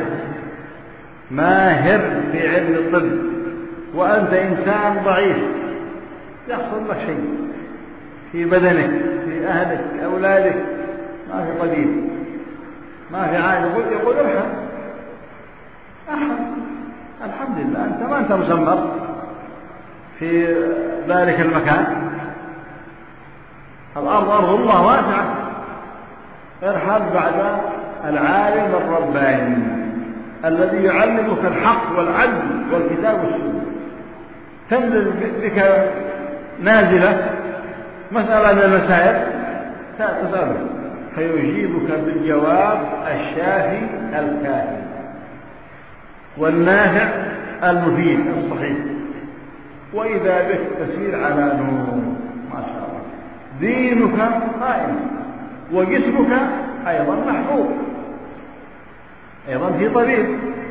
ماهر في علم الطب. وأنت إنسان ضعيف يحصل لك شيء في بدنك، في أهلك، في أولادك، ما في طبيب، ما في عالم يقول يقول ارحم ارحم الحمد لله أنت ما أنت مسمر في ذلك المكان، الأرض أرض الله واسعة، ارحل بعد العالم الرباني الذي يعلمك الحق والعدل والكتاب والسنة. تنزل بك نازلة مسألة من المسائل تسأله فيجيبك بالجواب الشافي الكافي والنافع المفيد الصحيح، وإذا بك تسير على نور ما شاء الله، دينك قائم وجسمك أيضا محفوظ، أيضا في طبيب،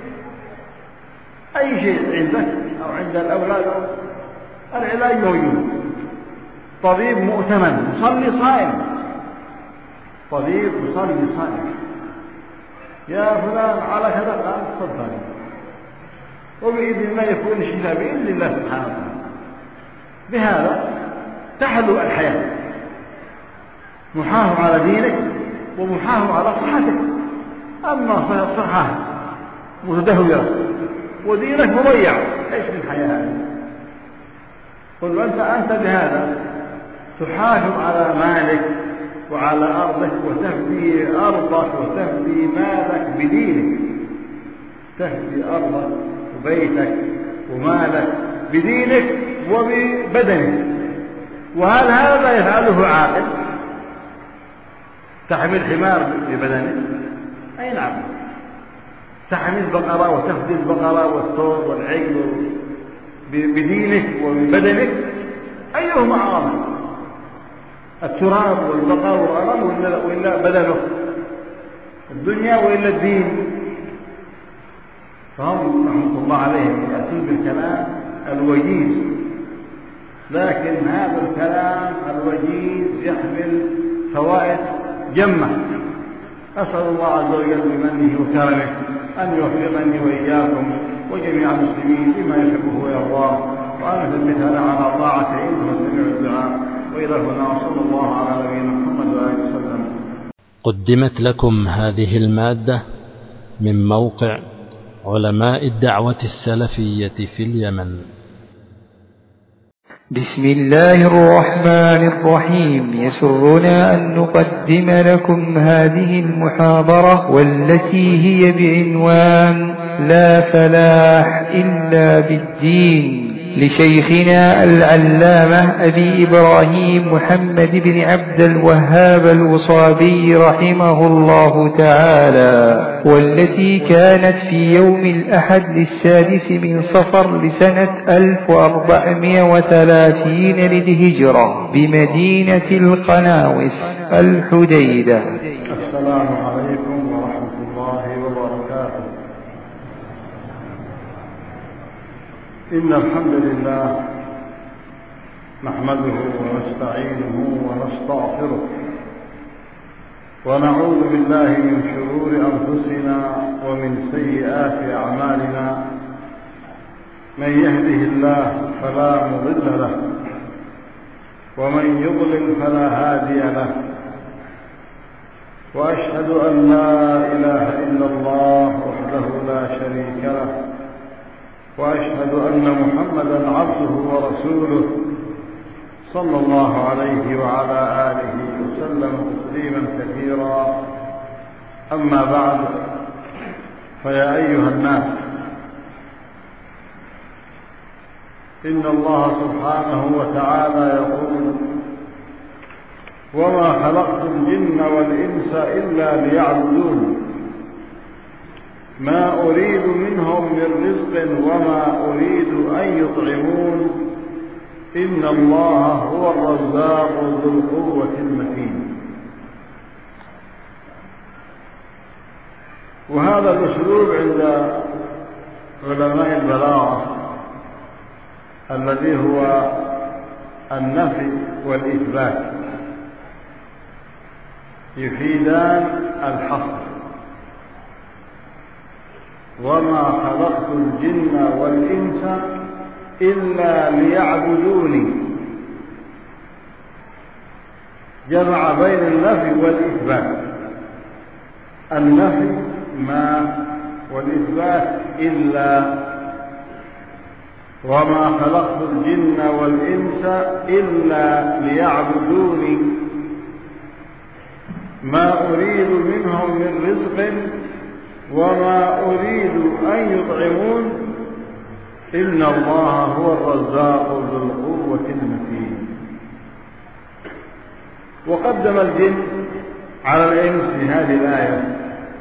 أي شيء عندك أو عند الأولاد العلاج موجود، طبيب مؤتمن مصلي صائم، طبيب مصلي صائم، يا فلان على كذا قال تفضل، وبإذن الله يكون الشفاء بإذن الله سبحانه وتعالى. بهذا تحلو الحياة، محافظ على دينك ومحافظ على صحتك. أما صحة متدهورة ودينك مضيع، ايش من حياة هذه؟ قل أنت أنت بهذا تحافظ على مالك وعلى أرضك وتفدي أرضك وتفدي مالك بدينك، تفدي أرضك وبيتك ومالك بدينك وببدنك. وهل هذا يفعله عاقل؟ تحمل حمار ببدنك؟ أي نعم. تحمل بقرة وتفدي البقرة والثور والعجل بدينك وببدنك؟ أيهما أعظم؟ التراب والبقر والغنم وإلا بدنه؟ الدنيا وإلا الدين؟ فهم رحمة الله عليهم يأتون بالكلام الوجيز، لكن هذا الكلام الوجيز يحمل فوائد جمة. أسأل الله عز وجل بمنه وكرمه أن يوفقني وإياكم وجميع المسلمين بما يحبه ويرضاه، وأن يثبتنا على طاعته إنه سميع الدعاء. وإلى هنا وصلى الله على نبينا محمد وآله وسلم. قدمت لكم هذه المادة من موقع علماء الدعوة السلفية في اليمن. بسم الله الرحمن الرحيم. يسرنا أن نقدم لكم هذه المحاضرة والتي هي بعنوان لا فلاح إلا بالدين، لشيخنا العلامة أبي إبراهيم محمد بن عبد الوهاب الوصابي رحمه الله تعالى، والتي كانت في يوم الأحد السادس من صفر لسنة ألف وأربعمائة وثلاثين للهجرة بمدينة القناوس الحديدة. السلام عليكم ورحمة الله وبركاته. إن الحمد لله نحمده ونستعينه ونستغفره ونعوذ بالله من شرور أنفسنا ومن سيئات أعمالنا، من يهده الله فلا مضل له ومن يضلل فلا هادي له، وأشهد أن لا إله إلا الله وحده لا شريك له، وأشهد أن محمدا عبده ورسوله صلى الله عليه وعلى آله وسلم تسليما كثيرا. أما بعد، فيا أيها الناس، إن الله سبحانه وتعالى يقول: وما خلقت الجن والإنس إلا ليعبدون ما أريد منهم من رزق وما أريد أن يطعمون إن الله هو الرزاق ذو القوة المتين. وهذا الأسلوب عند علماء البلاغة الذي هو النفي والإثبات يفيدان الحصر. وما خلقت الجن والإنس إلا ليعبدوني، جمع بين النفي والإثبات. النفي ما والإثبات إلا، وما خلقت الجن والإنس إلا ليعبدوني ما أريد منهم من رزق وما أريد أن يطعمون إن الله هو الرزاق ذو القوة المتين. وقدم الجن على الإنس في هذه الآية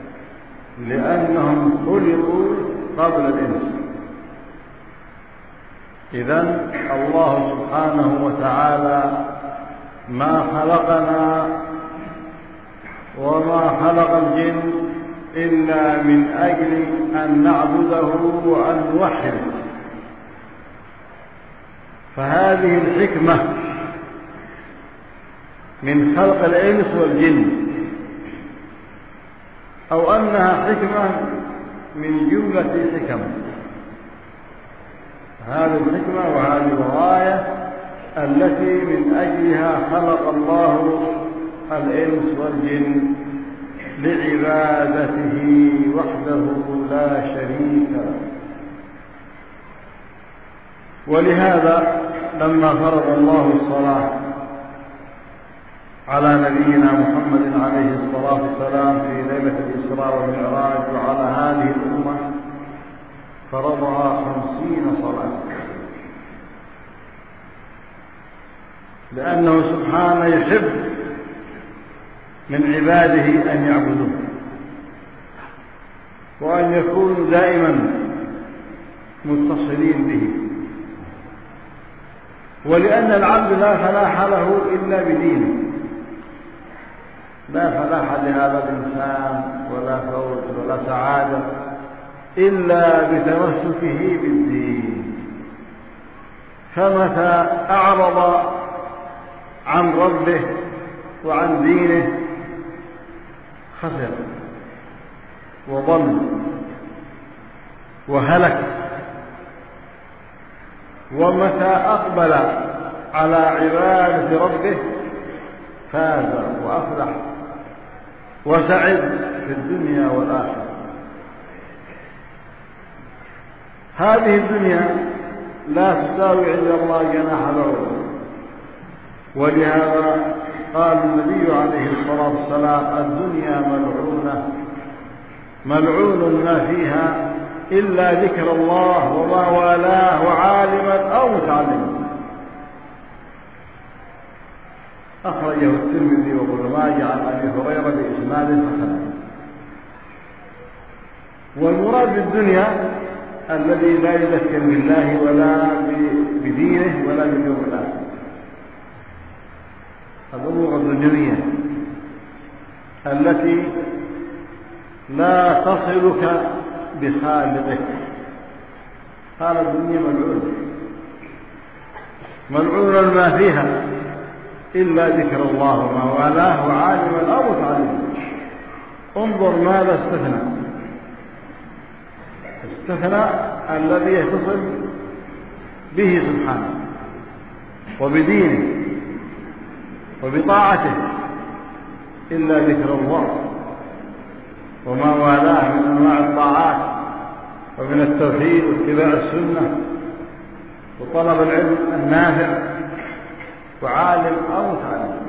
لأنهم خلقوا قبل الإنس. إذن الله سبحانه وتعالى ما خلقنا وما خلق الجن إلا من أجل أن نعبده وأن نوحده. فهذه الحكمة من خلق الإنس والجن، أو أنها حكمة من جملة حكم، هذه الحكمة وهذه الغاية التي من أجلها خلق الله الإنس والجن لعبادته وحده لا شريك له. ولهذا لما فرض الله الصلاة على نبينا محمد عليه الصلاة والسلام في ليلة الإسراء والمعراج وعلى هذه الأمة فرضها خمسين صلاة، لأنه سبحانه يحب من عباده أن يعبدوه وأن يكونوا دائما متصلين به، ولأن العبد لا فلاح له إلا بدينه، لا فلاح لهذا الإنسان ولا فوز ولا سعادة إلا بتمسكه بالدين. فمتى أعرض عن ربه وعن دينه خسر وضل وهلك، ومتى أقبل على عبادة ربه فاز وأفلح وسعد في الدنيا والآخرة. هذه الدنيا لا تساوي عند الله جناح بعوضة، ولهذا قال النبي عليه الصلاة والسلام الدنيا ملعونة ملعون ما فيها إلا ذكر الله وما والاه وعالما أو متعلما. أخرجه الترمذي وابن ماجه عن أبي هريرة بإسناد حسن. والمراد بالدنيا الذي لا يذكر بالله ولا بدينه ولا باليوم الآخر، الأمور الدنيوية التي لا تصلك بخالقك. قال الدنيا ملعونة ملعون ما فيها إلا ذكر الله وما والاه وعالما أو متعلما. انظر ماذا استثنى، استثنى الذي يتصل به سبحانه وبدينه وبطاعته إلا ذكر الله وما والاه من أنواع الطاعات ومن التوحيد واتباع السنة وطلب العلم النافع وعالم أو متعلم.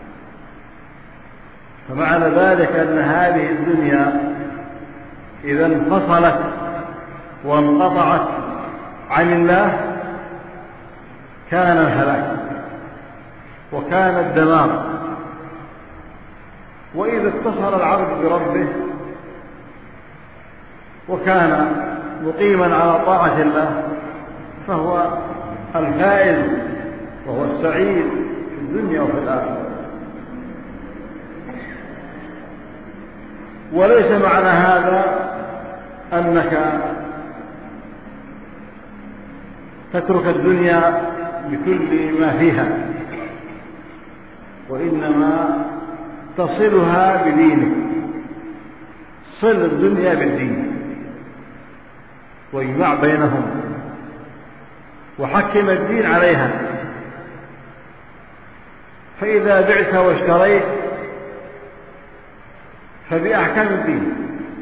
فمعنى ذلك أن هذه الدنيا إذا انفصلت وانقطعت عن الله كان الهلاك وكان الدمار. وإذا اتصل العبد بربه وكان مقيما على طاعة الله فهو الفائز وهو السعيد في الدنيا وفي الآخرة. وليس معنى هذا أنك تترك الدنيا بكل ما فيها، وإنما تصلها بدينك. صل الدنيا بالدين واجمع بينهم وحكم الدين عليها. فإذا بعت واشتريت فبأحكام الدين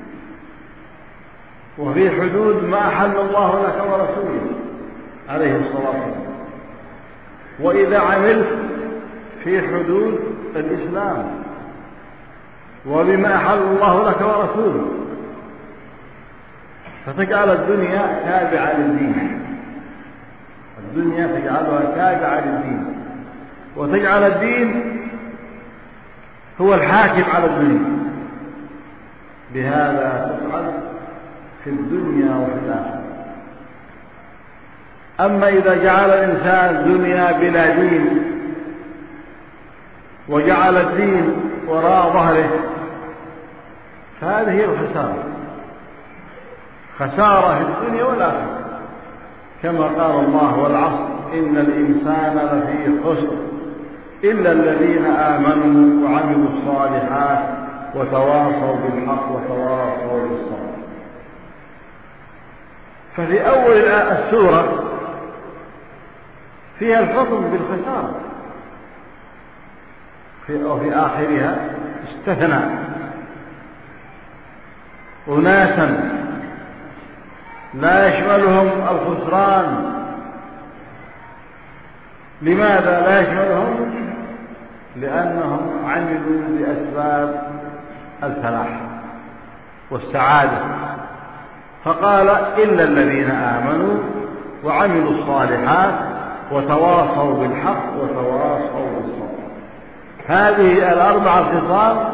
وفي حدود ما أحل الله لك ورسوله عليه الصلاة والسلام. وإذا عملت في حدود الإسلام وبما أحل الله لك ورسوله فتجعل الدنيا تابعة للدين، الدنيا تجعلها تابعة للدين وتجعل الدين هو الحاكم على الدنيا. بهذا تفعل في الدنيا وفي الآخرة. أما إذا جعل الإنسان الدنيا بلا دين وجعل الدين وراء ظهره فهذه هي الخسارة، خسارة في الدنيا والآخرة. كما قال الله: والعصر إن الإنسان لفي خسر إلا الذين آمنوا وعملوا الصالحات وتواصوا بالحق وتواصوا بالصبر. ففي أول السورة فيها الحكم بالخسارة، وفي آخرها استثنى أناسا لا يشملهم الخسران. لماذا لا يشملهم؟ لأنهم عملوا بأسباب الفلاح والسعادة، فقال: إلا الذين آمنوا وعملوا الصالحات وتواصوا بالحق وتواصوا بالصبر. هذه الأربعة الخصال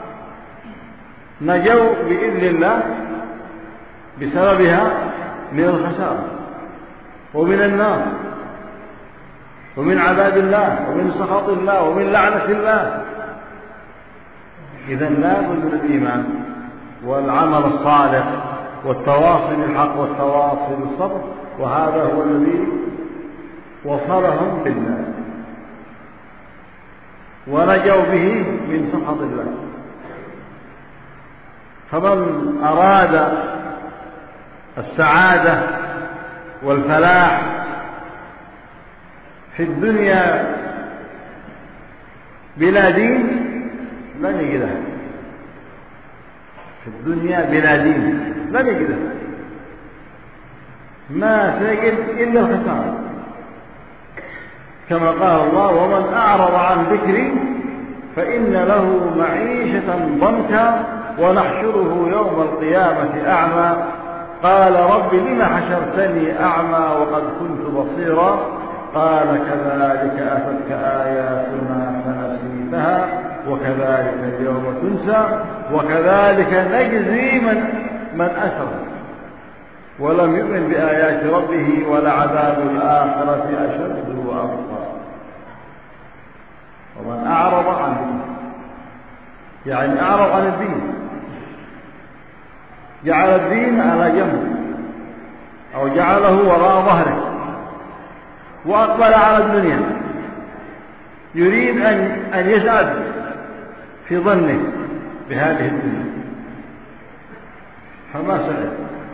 نجوا بإذن الله بسببها من الخسارة ومن النار ومن عذاب الله ومن سخط الله ومن لعنة الله. إذن لا بد من الإيمان والعمل الصالح والتواصي بالحق والتواصي بالصبر، وهذا هو الذي وصلهم بالله ونجوا به من سخط الله. فمن أراد السعادة والفلاح في الدنيا بلا دين لن يجدها، في الدنيا بلا دين لن يجدها، ما سيجد إلا الخسارة. كما قال الله: ومن أعرض عن ذكري فإن له معيشة ضنكا ونحشره يوم القيامة أعمى قال رب لم حشرتني أعمى وقد كنت بصيرا قال كذلك أتتك آياتنا فنسيتها وكذلك اليوم تنسى وكذلك نجزي من من أسرف ولم يؤمن بآيات ربه ولعذاب الآخرة أشد وأبقى. ومن أعرض عن الدين يعني أعرض عن الدين، جعل الدين على جنب أو جعله وراء ظهره وأقبل على الدنيا يريد أن أن يسعد في ظنه بهذه الدنيا، فما سعد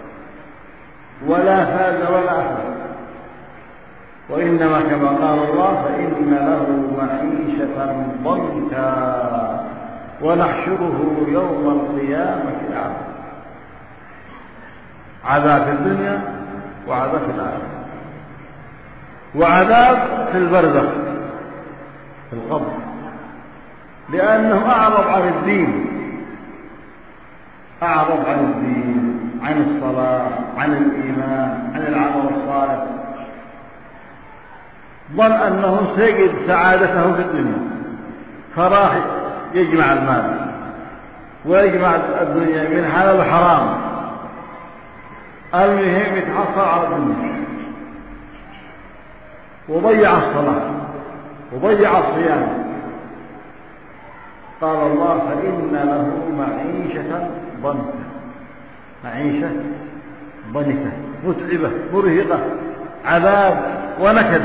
ولا فاز ولا أفلح، وإنما كما قال الله: فإن له معيشة ضنكا ونحشره يوم القيامة أعمى. عذاب في الدنيا وعذاب في الآخرة، وعذاب في البرزخ في القبر، لأنه أعرض عن الدين، أعرض عن الدين، عن الصلاة، عن الإيمان، عن العمل الصالح، ظن أنه سيجد سعادته في الدنيا فراح يجمع المال ويجمع الدنيا من حلال وحرام، المهم يتحصل على الدنيا وضيع الصلاة وضيع الصيام. قال الله: فإن له معيشة ضنكا، معيشة ضنكة متعبة مرهقة عذاب ونكد.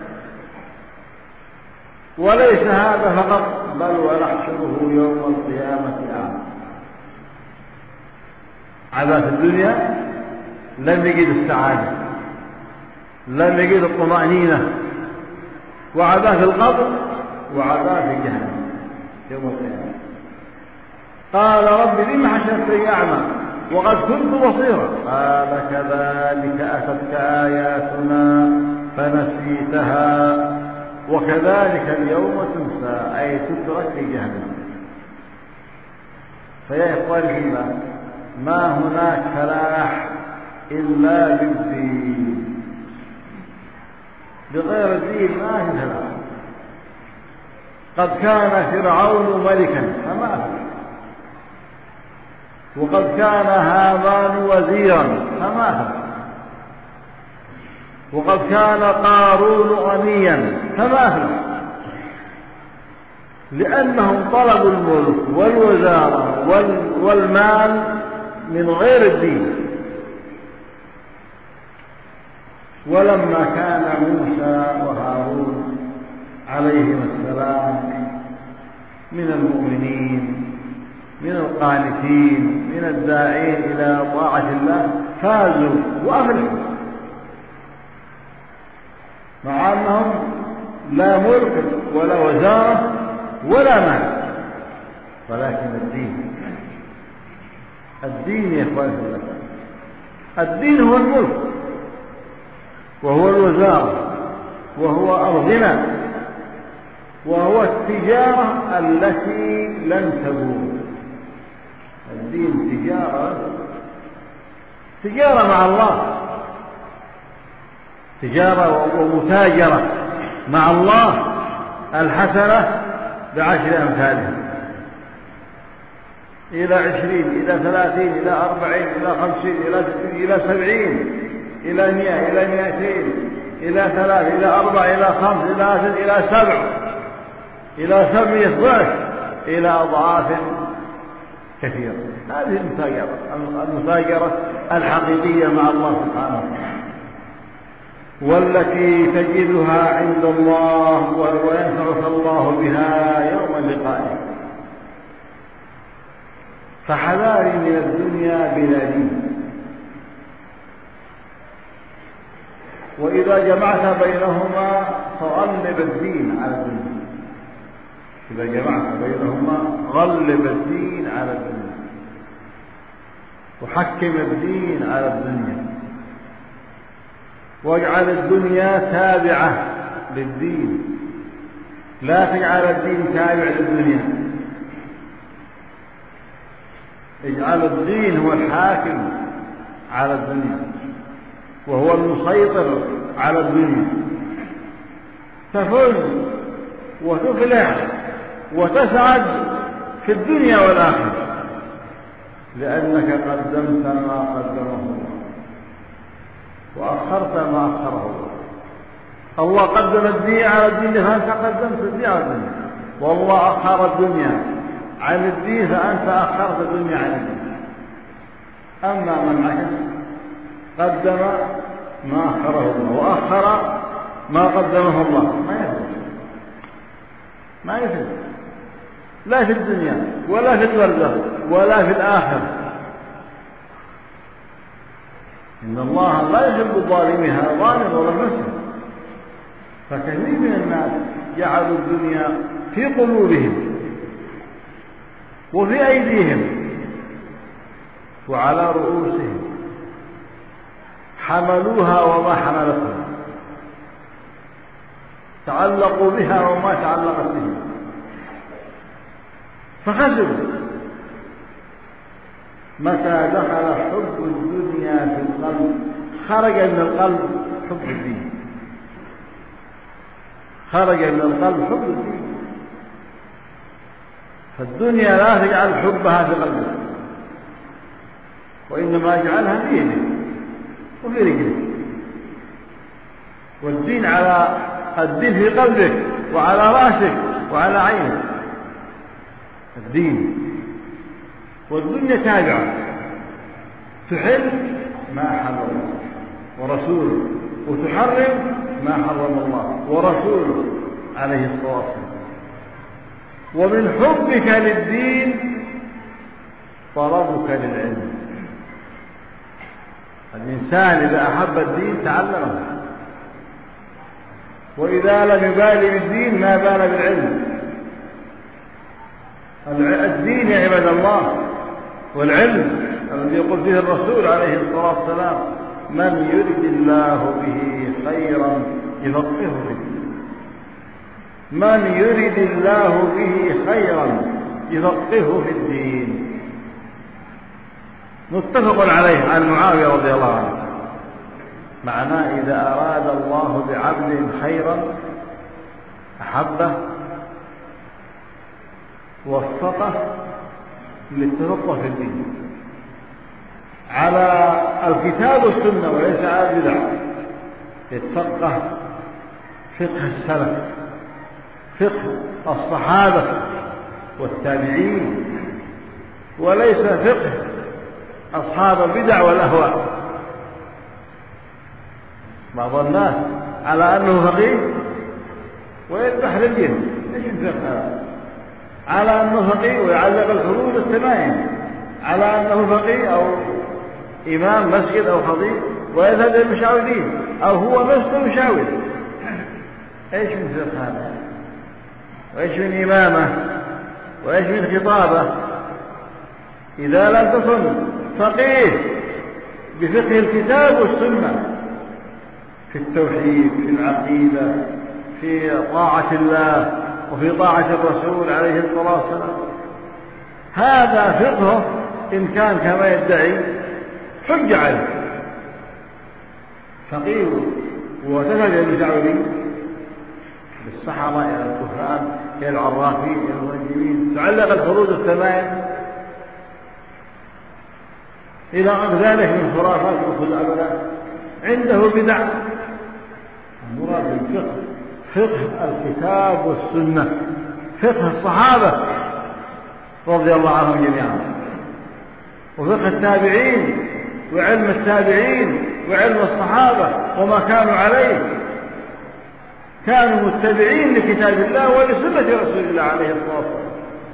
وليس هذا فقط بل ونحشره يوم القيامة أعمى. عذاب في الدنيا لم يجد السعادة، لم يجد الطمأنينة، وعذاب في القبر وعذاب في جهنم يوم القيامة. قال رب لم حشرتني أعمى وقد كنت بصيرا قال كذلك أتتك آياتنا فنسيتها وكذلك اليوم تنسى أي تترك في جهنم. فيا إخواني في الله ما هناك فلاح إلا بالدين، بغير الدين ما في فلاح. قد كان فرعون ملكا فما أفلح، وقد كان هامان وزيرا فما أفلح، وقد كان قارون غنيا فما أفلح، لأنهم طلبوا الملك والوزارة والمال من غير الدين. ولما كان موسى وهارون عليهما السلام من المؤمنين من القانتين من الداعين إلى طاعة الله فازوا وأفلحوا، مع أنهم لا ملك ولا وزارة ولا مال، ولكن الدين الدين يا إخواني في الله الدين هو الملك وهو الوزارة وهو الغنى وهو التجارة التي لن تبور. الدين تجارة تجارة مع الله، تجارة ومتاجرة مع الله، الحسنة بعشر أمثالها إلى عشرين إلى ثلاثين إلى أربعين إلى خمسين إلى ستين إلى سبعين إلى مئة إلى مئتين إلى ثلاث إلى أربع إلى خمس إلى ست إلى سبع إلى سبعمائة ضعف إلى أضعاف كثيرة. هذه المتاجرة المتاجرة الحقيقية مع الله سبحانه وتعالى، والتي تجدها عند الله وينفعك الله بها يوم لقائه. فحذاري من الدنيا بلا دين، وإذا جمعت بينهما فغلب الدين على الدنيا. إذا جمعت بينهما غلب الدين على الدنيا وحكم الدين على الدنيا، واجعل الدنيا تابعة للدين، لا تجعل الدين تابع للدنيا. اجعل الدين هو الحاكم على الدنيا وهو المسيطر على الدنيا، تفوز وتفلح وتسعد في الدنيا والآخرة، لأنك قدمت ما قدمه الله وأخرت ما أخره الله. الله قدم الدين على الدين فأنت قدمت الدين على الدنيا، والله أخر الدنيا عن الدين فأنت أخرت الدنيا عن الدين. أما من عكس قدم ما أخره الله وأخر ما قدمه الله ما يفعل ما يفعل لا في الدنيا ولا في البرزخ ولا في الآخرة. إن الله لا يحب الظالمين، هذا ظالم ولا مسلم. فكثير من الناس جعلوا الدنيا في قلوبهم وفي أيديهم وعلى رؤوسهم، حملوها وما حملتهم، تعلقوا بها وما تعلقت بهم، فخسروا. متى دخل حب الدنيا في القلب خرج من القلب حب الدين، خرج من القلب حب الدين. فالدنيا لا تجعل حبها في قلبك، وإنما اجعلها في يدك وفي رجلك. والدين على الدين في قلبك وعلى رأسك وعلى عينك الدين. والدنيا تابعة، تحل ما حرم الله ورسوله وتحرم ما حرم الله ورسوله عليه الصلاة والسلام. ومن حبك للدين طلبك للعلم. الإنسان إذا أحب الدين تعلمه، وإذا لم يبالي بالدين ما بال بالعلم. الدين يا عباد الله والعلم الذي يقول فيه الرسول عليه الصلاة والسلام: من يرد الله به خيرا يفقهه في الدين. من يرد الله به خيرا يفقهه في الدين. متفق عليه عن معاوية رضي الله عنه، معناه إذا أراد الله بعبد خيرا أحبه وفقه للتفقه في الدين على الكتاب والسنة وليس على البدع، يتفقه فقه السلف، فقه الصحابة والتابعين، وليس فقه أصحاب البدع والأهواء. بعض الناس على أنه فقيه ويذبح للجن، ايش الفقه هذا؟ على أنه فقيه ويعلق الحروف التمائم، على أنه فقيه أو إمام مسجد أو خطيب ويذهب إلى المشاورين، أو هو نفسه مشاور. ايش من فقه هذا؟ وايش من إمامة؟ وايش من خطابة؟ إذا لم تكن فقيه بفقه الكتاب والسنة في التوحيد، في العقيدة، في طاعة الله وفي طاعة الرسول عليه الصلاة والسلام، هذا فقهه إن كان كما يدعي حج عليه. فقيه وتفد المشاورين بالسحرة إلى الكهان إلى العرافين إلى المنجمين، تعلق الفروض التمائم إلى غير ذلك من خرافات وخزعبلات، عنده بدع. المراد بالفقه فقه الكتاب والسنة، فقه الصحابة رضي الله عنهم جميعا، وفقه التابعين وعلم التابعين وعلم الصحابة وما كانوا عليه، كانوا متبعين لكتاب الله ولسنة رسول الله عليه الصلاة والسلام.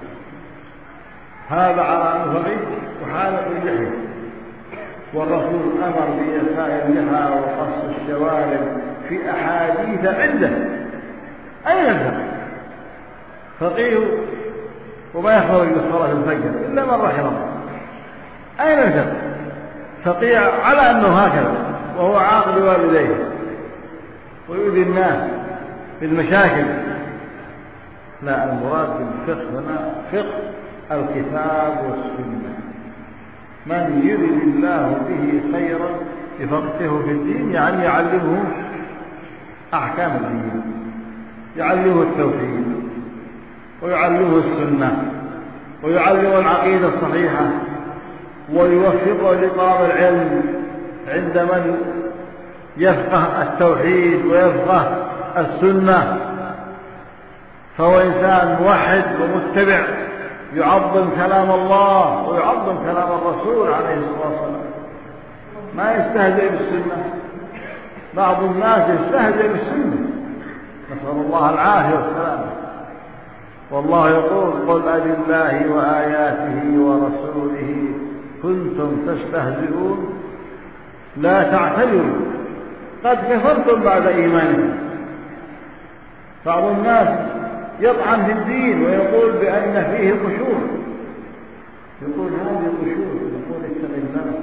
هذا على أنه فقيه وحالة اللحية، والرسول أمر بإعفاء اللحى وقص الشوارب في أحاديث عدة. أين الفقه؟ فقيه وما يخرج لصلاة الفجر إلا من رحم الله. أين الفقه؟ فقيه على أنه هكذا وهو عاقل والديه ويؤذي الناس بالمشاكل. لا، المراد بالفقه هنا فقه الكتاب والسنة. من يرد الله به خيرا يفقهه في الدين، يعني يعلمه أحكام الدين، يعلمه التوحيد ويعلمه السنة ويعلمه العقيدة الصحيحة، ويوفقه لطلب العلم عند من يفقه التوحيد ويفقه السنة، فهو إنسان موحد ومتبع يعظم كلام الله ويعظم كلام الرسول عليه الصلاة والسلام، ما يستهزئ بالسنة. بعض الناس يستهزئ بالسنة، نسأل الله العافية والسلامة. والله يقول: قل أبالله وآياته ورسوله كنتم تستهزئون لا تعتذروا قد كفرتم بعد إيمانكم. بعض الناس يطعن في الدين ويقول بأن فيه قشور، يقول هذه قشور، يقول اتق الله،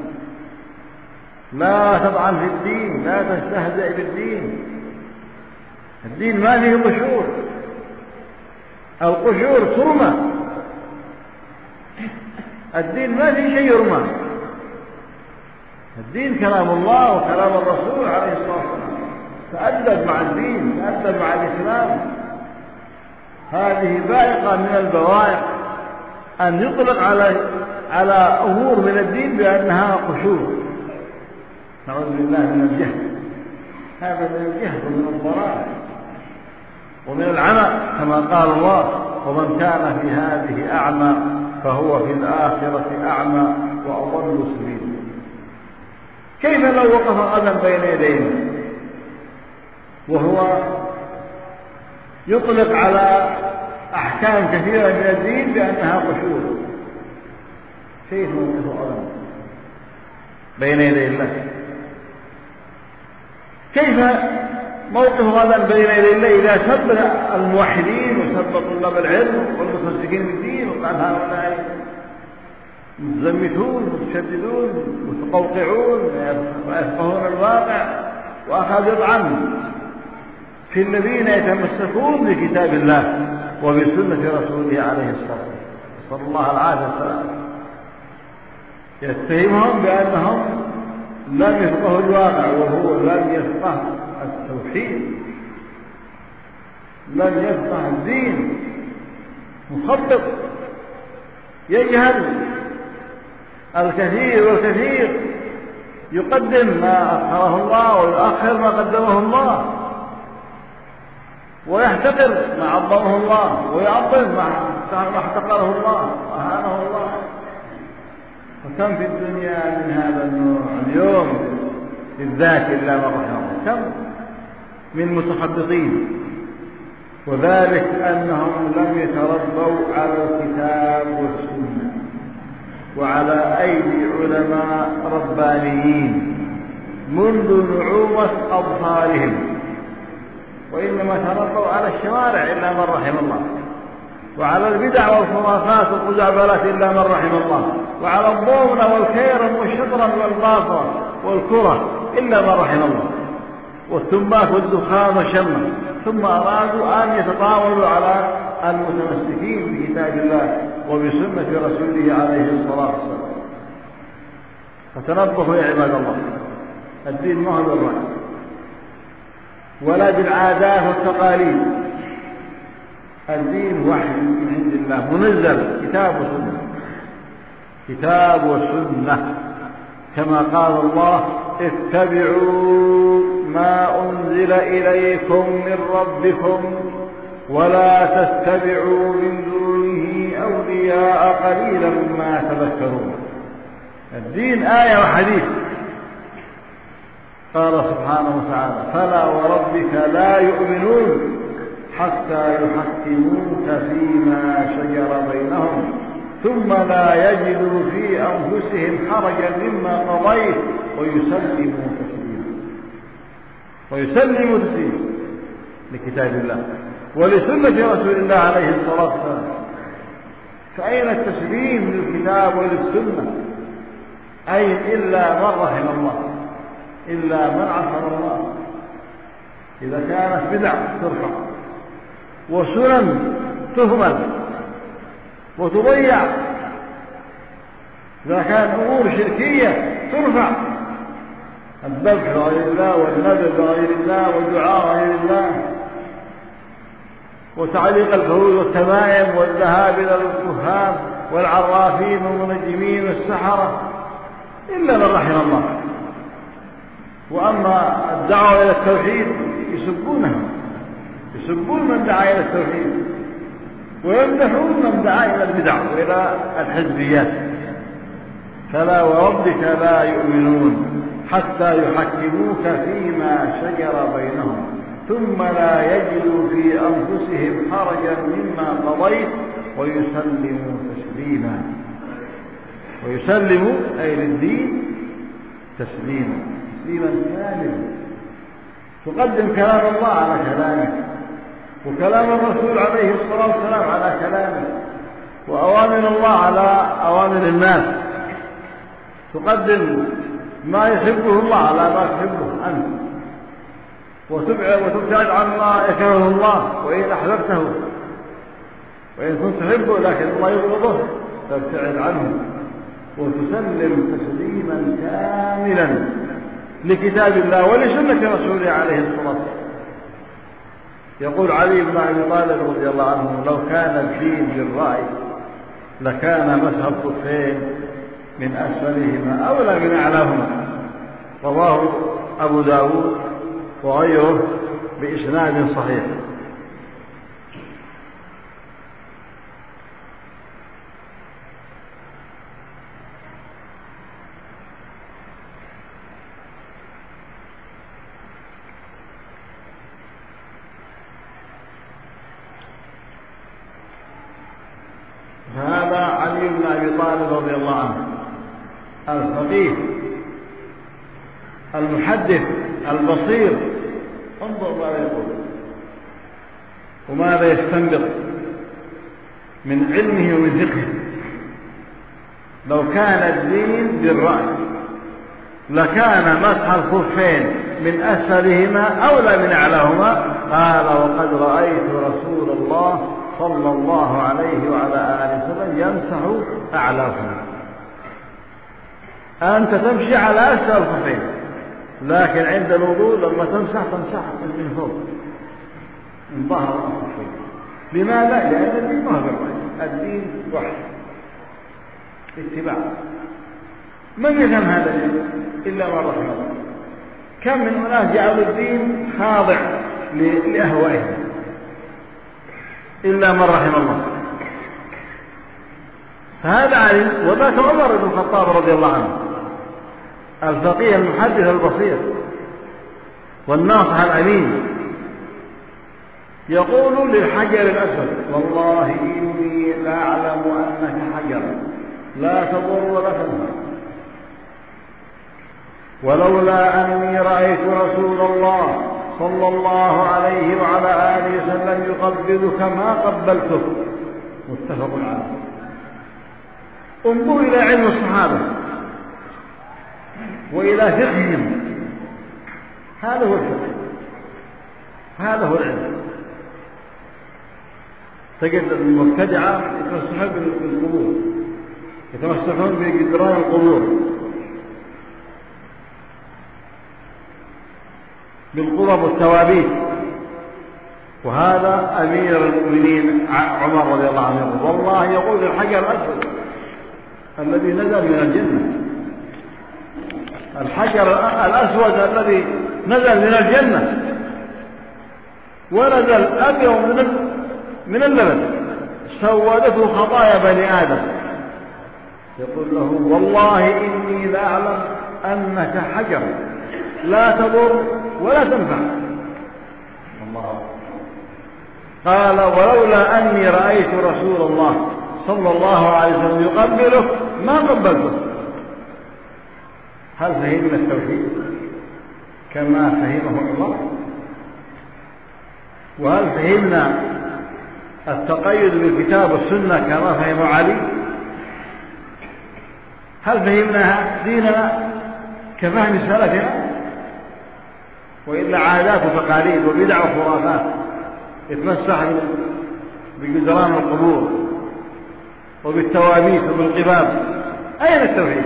لا تطعن في الدين، لا تستهزئ بالدين. الدين ما فيه قشور، القشور ترمى، الدين ما فيه شيء يرمى. الدين كلام الله وكلام الرسول عليه الصلاة والسلام. تأدب مع الدين، تأدب مع الإسلام. هذه بائقة من البوائق أن يطلق على على أمور من الدين بأنها قشور. نعوذ بالله من الجهل، هذا من الجهل ومن الضلال ومن العمى، كما قال الله: ومن كان في هذه أعمى فهو في الآخرة أعمى وأضل سبيلا. كيف لو وقف غدا بين يدينا وهو يطلق على أحكام كثيرة من الدين بأنها قشور؟ كيف موقف غدا بين يدي الله؟ كيف موقف غدا بين يدي الله إذا سب الموحدين سب طلاب العلم والمتمسكين بالدين، وقال هؤلاء متزمتون متشددون متقوقعون ويفقهون الواقع، وأخذ يطعن في الذين يتمسكون بكتاب الله وبسنة رسوله عليه الصلاة والسلام، صلى الله العافية والسلام، يتهمهم بأنهم لم يفقهوا الواقع، وهو لم يفقه التوحيد، لم يفقه الدين، مخطط يجهل الكثير والكثير، يقدم ما أخره الله ويؤخر ما قدمه الله، ويحتقر ما عظمه الله ويعظم ما احتقره الله وأهانه الله. وكم في الدنيا من هذا النوع اليوم بالذات إلا من رحمه الله، كم من متخبطين، وذلك أنهم لم يتربوا على الكتاب والسنة وعلى أيدي علماء ربانيين منذ نعومة أظفارهم، وإنما تربوا على الشوارع إلا من رحم الله، وعلى البدع والخرافات والخزعبلات إلا من رحم الله، وعلى الضومن والكيرم والشطرن والباصر والكرة إلا من رحم الله، والتنباك والدخان والشمة. ثم أرادوا أن يتطاولوا على المتمسكين بكتاب الله وبسنة رسوله عليه الصلاة والسلام. فتنبهوا يا عباد الله، الدين ما هو بالرأي ولا بالعادات والتقاليد، الدين وحي من عند الله منزل، كتاب وسنة، كتاب وسنة، كما قال الله: اتبعوا ما أنزل إليكم من ربكم ولا تتبعوا من دونه أولياء قليلا ما تذكرون. الدين آية وحديث. قال سبحانه وتعالى: فلا وربك لا يؤمنون حتى يحكموك فيما شجر بينهم ثم لا يجدوا في أنفسهم حرجا مما قضيت ويسلموا تسليما. ويسلموا تسليما لكتاب الله ولسنة رسول الله عليه الصلاة والسلام. فأين التسليم للكتاب وللسنة؟ أين إلا من رحم الله، إلا من عصم الله. إذا كانت بدع ترفع وسنن تهمل وتضيع، إذا كانت أمور شركية ترفع، الذبح لغير الله والنذر لغير الله والدعاء لغير الله وتعليق الفروج والتمائم والذهاب إلى الكهان والعرافين والمنجمين والسحرة إلا من رحم الله. وأما الدعوة إلى التوحيد يسبونه، يسبون من دعا إلى التوحيد ويمدحون من دعا إلى البدع وإلى الحزبيات. فلا وربك لا يؤمنون حتى يحكموك فيما شجر بينهم ثم لا يجدوا في أنفسهم حرجا مما قضيت ويسلموا تسليما. ويسلموا أي للدين تسليما، تسليما كاملا. تقدم كلام الله على كلامك، وكلام الرسول عليه الصلاة والسلام على كلامه، وأوامر الله على أوامر الناس. تقدم ما يحبه الله على ما تحبه أنت، وتبتعد عما يكرهه الله وإن أحببته، وإن كنت تحبه لكن الله يبغضه تبتعد عنه، وتسلم تسليما كاملا لكتاب الله ولسنة رسوله عليه الصلاة والسلام. يقول علي بن أبي طالب رضي الله عنه: لو كان الدين بالرأي لكان مسح الخفين من أسفلهما أولى من أعلاهما. رواه أبو داود وغيره بإسناد صحيح. هذا علي بن أبي طالب رضي الله عنه الفقيه المحدث البصير. انظر ماذا يقول: وماذا يستنبط من علمه ومن فقهه. لو كان الدين بالرأي لكان مسح الخفين من أسفلهما أولى من أعلاهما. قال وقد رأيت رسول الله صلى الله عليه وعلى آله وسلم يمسح أعلاهما. أنت تمشي على أسفل الخفين، لكن عند الوضوء لما تمسح تمسح من فوق من ظهر الخفين. لماذا؟ لأن الدين ما هو بالرأي، الدين وحي اتباع. من يفهم هذا الدين إلا من رحم الله. كم من أناس جعلوا الدين خاضع لأهوائهم إلا من رحم الله. فهذا علم. وذاك عمر بن الخطاب رضي الله عنه الفقيه المحدث البصير والناصح الأمين يقول للحجر الأسود والله إني لا أعلم أنك حجر لا تضر ولا تنفع، ولولا أني رأيت رسول الله صلى الله عليه وعلى آله وسلم يقبلك ما قبلتك. متفق عليه. انظروا إلى علم الصحابة وإلى فقههم. هذا هو الفقه، هذا هو العلم. تجد المبتدعة يتمسحون بالقبور، يتمسحون بجدران القبور، بالقبب والتوابيت. وهذا أمير المؤمنين عمر رضي الله عنه يقول والله يقول الحجر الأسود الذي نزل من الجنة، الحجر الأسود الذي نزل من الجنة ونزل أبيض من من اللبن سودته خطايا بني آدم. يقول له والله إني لا أعلم أنك حجر لا تضر ولا تنفع. الله. قال ولولا أني رأيت رسول الله صلى الله عليه وسلم يقبله ما قبلته. هل فهمنا التوحيد كما فهمه عمر؟ وهل فهمنا التقيد بالكتاب والسنة كما فهمه علي؟ هل فهمنا ديننا كفهم سلفنا؟ وإلا عادات وتقاليد وبدع وخرافات يتمسح بجدران القبور وبالتوابيت وبالقباب. أين التوحيد؟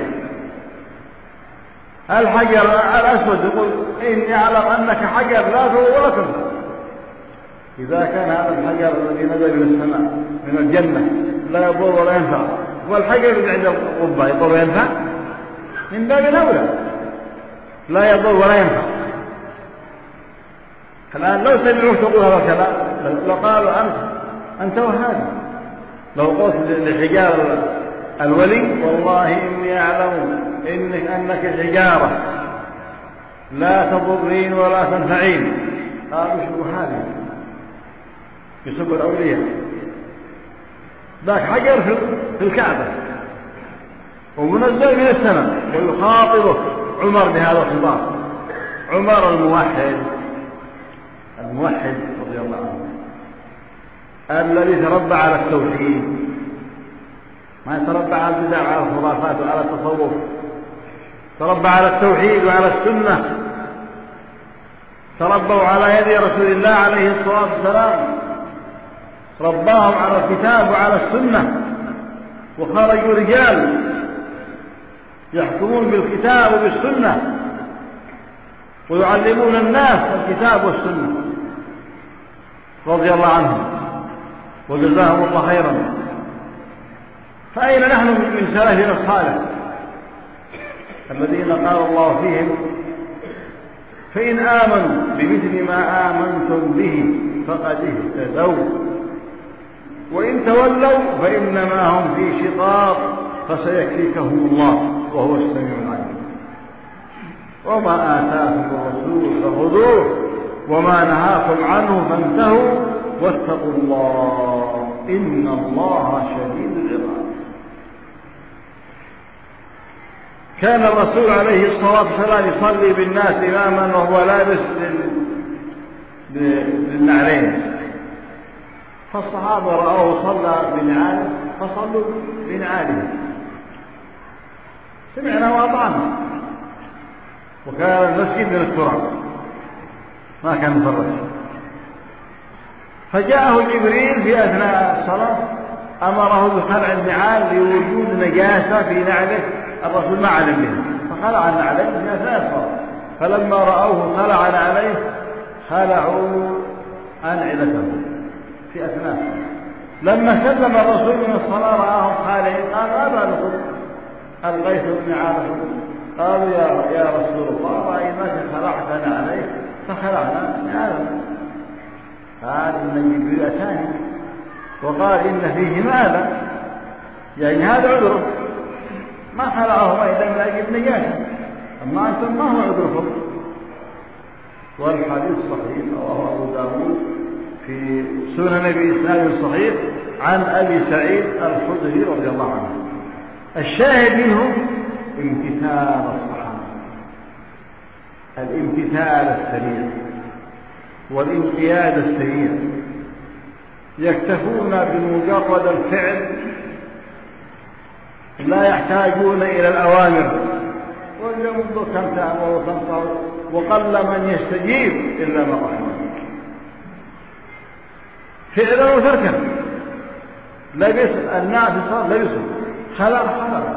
الحجر الأسود يقول إني أعلم أنك حجر لا تضر ولا تنفع. إذا كان هذا الحجر الذي نزل من السماء من الجنة لا يضر ولا ينفع، والحجر الذي عند القبة يضر وينفع، من باب الأولى لا يضر ولا ينفع. الآن لو سمعوك تقول هذا الكلام لقالوا أنت أنت وهذا. لو قلت لحجار الولي والله إني أعلم إنك أنك حجارة لا تضرين ولا تنفعين، قالوا شو هذه يسب الأولياء. ذاك حجر في الكعبة ومنزل من السماء ويخاطبه عمر بهذا الخطاب. عمر الموحد الموحد رضي الله عنه الذي تربى على التوحيد، ما يتربى على البدع وعلى الخرافات وعلى التصوف، تربى على التوحيد وعلى السنة. تربوا على يد رسول الله عليه الصلاة والسلام، رباهم على الكتاب وعلى السنة، وخرجوا رجال يحكمون بالكتاب وبالسنة ويعلمون الناس الكتاب والسنة رضي الله عنهم وجزاهم الله خيرا. فأين نحن من سلفنا الصالح الذين قال الله فيهم فإن آمنوا بمثل ما آمنتم به فقد اهتدوا وإن تولوا فإنما هم في شقاق فسيكفيكهم الله وهو السميع العليم. وما آتاكم الرسول فخذوه وما نهاكم عنه فانتهوا واتقوا الله إن الله شديد العقاب. كان الرسول عليه الصلاة والسلام يصلي بالناس إماما وهو لابس للنعلين فالصحابة رأوه صلى بنعاله فصلوا بنعاله، سمعنا وأطعنا، وكان المسجد من التراب ما كان مفرش. فجاءه جبريل في أثناء الصلاة أمره بخلع النعال لوجود نجاسة في نعله، الرسول ما علم بها فخلع النعلين في أثناء الصلاة. فلما رأوه خلع عليه خلعوا أنعلته في أثناء الصلاة. لما سلم الرسول من الصلاة رآهم خالعين قال ما بالكم ألقيتم نعالكم؟ قالوا يا يا رسول الله رأيناك خلعتنا عليك فخلعنا نعالنا. قال إن جبريل أتاني وقال إن فيه مالا، يعني هذا عذره، ما خلعهما إلا من أجل نجاسة، أما أنتم ما هو عذركم. والحديث صحيح رواه أبو داود في سنن بإسناد صحيح عن أبي سعيد الخدري رضي الله عنه. الشاهد منه امتثال الصحابة، الامتثال السريع والانقياد السريع، يكتفون بمجرد الفعل لا يحتاجون إلى الأوامر. وينظر كم تأمر وكم صار وقل من يستجيب إلا ما رحمه، فعلا وتركا. لبس الناس صار لبسوا خلق خلق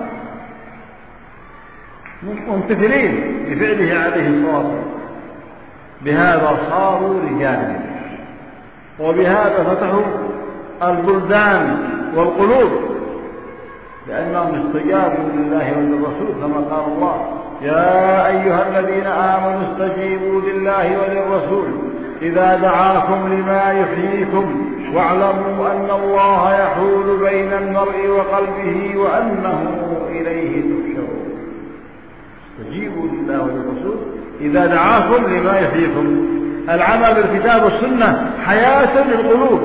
ممتثلين بفعله عليه الصلاة والسلام. بهذا صاروا رجالا، وبهذا فتحوا البلدان والقلوب، لأنهم استجابوا لله وللرسول كما قال الله يا أيها الذين آمنوا استجيبوا لله وللرسول إذا دعاكم لما يحييكم واعلموا أن الله يحول بين المرء وقلبه وأنه إليه تحشرون. استجيبوا لله وللرسول إذا دعاكم لما يحييكم. العمل بالكتاب والسنة حياة للقلوب،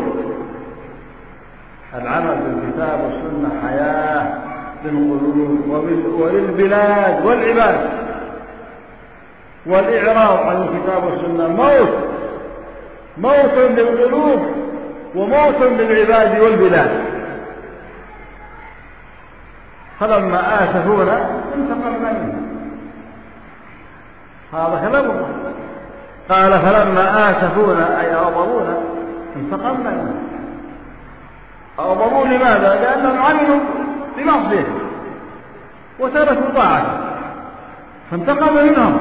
العمل بالكتاب والسنة حياة للقلوب وللبلاد والعباد. والإعراض عن الكتاب والسنة موت، موت للقلوب وموت للعباد والبلاد. فلما آسفونا انتقمنا منهم، هذا كلام الله. قال فلما آسفونا أي أغضبونا انتقمنا منهم. أغضبوا لماذا؟ لأنهم عملوا بمعصيته وتركوا طاعته فانتقم منهم.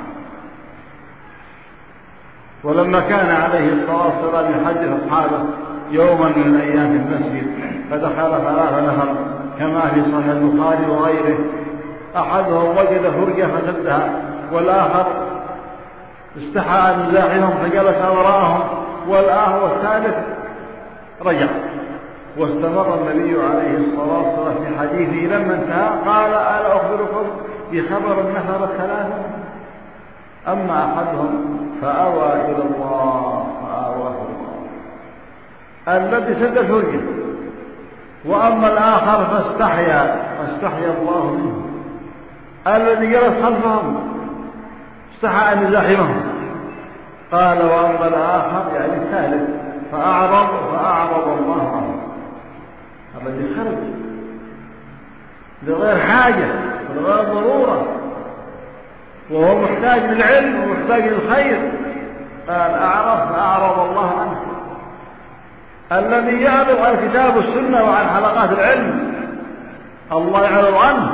ولما كان عليه الصلاة والسلام يحدث أصحابه يوما من الأيام في المسجد فدخل ثلاثة نفر كما في صحيح البخاري وغيره، أحدهم وجد فرجة فسدها، والآخر استحى أن يزاحمهم فجلس وراءهم، والآخر والثالث رجع. واستمر النبي عليه الصلاة والسلام في حديثه لما انتهى قال ألا أخبركم بخبر النفر الثلاثة؟ أما أحدهم فأوى إلى الله فآواه الله الذي سد الفرجة، وأما الآخر فاستحيا فاستحيا الله منه الذي جلس خلفهم استحى أن يزاحمهم. قال وأما الآخر يعني الثالث فأعرض فأعرض الله عنه، الذي خرج لغير حاجة ولغير ضرورة وهو محتاج للعلم ومحتاج للخير، قال أعرض فأعرض الله عنه. الذي يعرض عن الكتاب والسنة وعن حلقات العلم الله يعرض عنه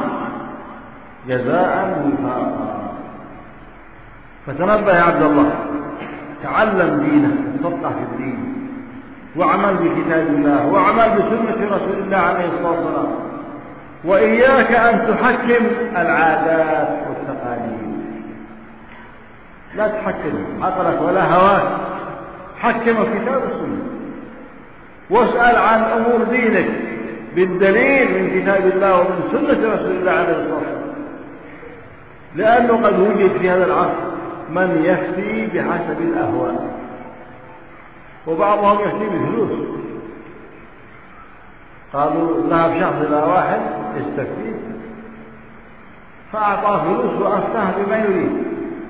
جزاء وفاقا. فتنبه يا عبد الله، تعلم دينك وتفقه في الدين، واعمل بكتاب الله واعمل بسنة رسول الله عليه الصلاة والسلام، وإياك أن تحكم العادات والتقاليد. لا تحكم عقلك ولا هواك، حكم الكتاب والسنة، واسأل عن أمور دينك بالدليل من كتاب الله ومن سنة رسول الله عليه الصلاة والسلام. لأنه قد وجد في هذا العصر من يفتي بحسب الأهواء، وبعضهم يفتي بالفلوس. قالوا ذهب شخص إلى واحد يستفتيه فأعطاه فلوس وأفتاه بما يريد.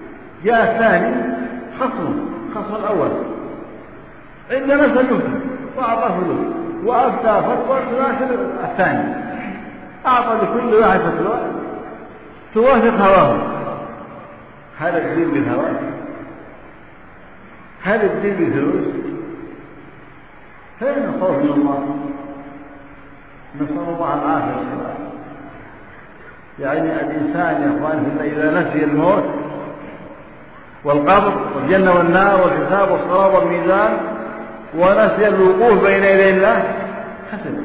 جاء الثاني خصم خصم الأول عندنا سنفتي وأعطى فلوس وأفتى فتوى تناسب الثاني، أعطى لكل واحد فتوى توافق هواه. هل الدين بالهوى؟ هل الدين بالفلوس؟ فين الخوف من الله؟ نسأل الله العافية. يعني الإنسان يا أخوان إذا نسي الموت والقبر والجنة والنار والحساب والصراط والميزان ونسي الوقوف بين يدي الله خسر.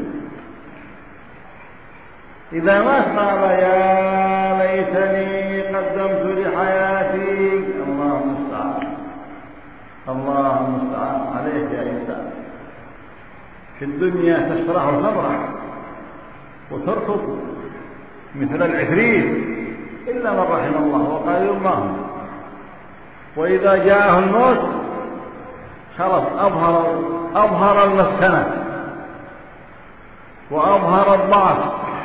إذا مات قال يا ليتني قدمت لحياتي. الله المستعان، الله المستعان عليك يا إنسان. في الدنيا تسرح وتمرح وتركض مثل العفريت إلا من رحم الله وقال الله. وإذا جاءه الموت خلاص أظهر أظهر المسكنة وأظهر الضعف،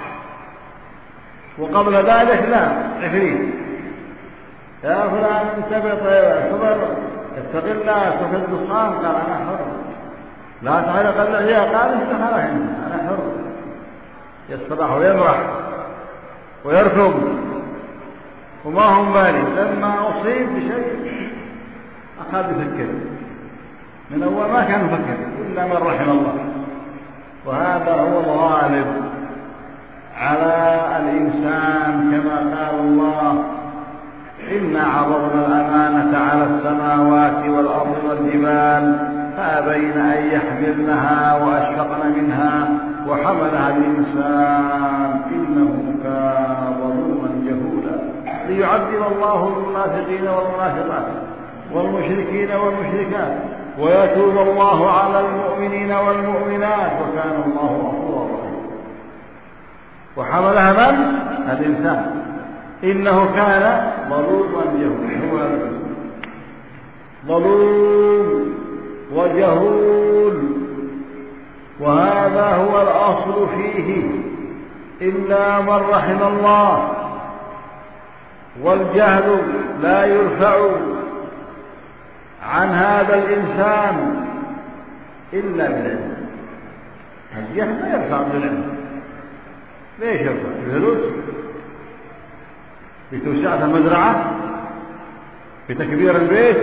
وقبل ذلك لا عفريت يا فلان انتبه صبر اتق الله تفد الدخان. قال أنا حر. لا تعلق اللحية. قال استحرى أنا حر. يصبح ويمرح ويركض وما هم بالي. لما أصيب بشيء أخذ يفكر، من أول ما كان يفكر إلا من رحم الله. وهذا هو الغالب على الإنسان كما قال الله إنا عرضنا الأمانة على السماوات والأرض والجبال فأبين أن يحملنها وأشفقن منها وحملها الإنسان إنه كان ظلوما جهولا ليعذب الله المنافقين والمنافقات والمشركين والمشركات ويتوب الله على المؤمنين والمؤمنات وكان الله غفورا رحيما. وحملها من؟ الإنسان إنه كان ظلوما جهولا. ظلوم وجهول، وهذا هو الأصل فيه إلا من رحم الله. والجهل لا يرفع عن هذا الإنسان إلا بالعلم. الجهل لا يرفع بالعلم. ليش يرفع؟ الفلوس، بتوسعة المزرعة، بتكبير البيت،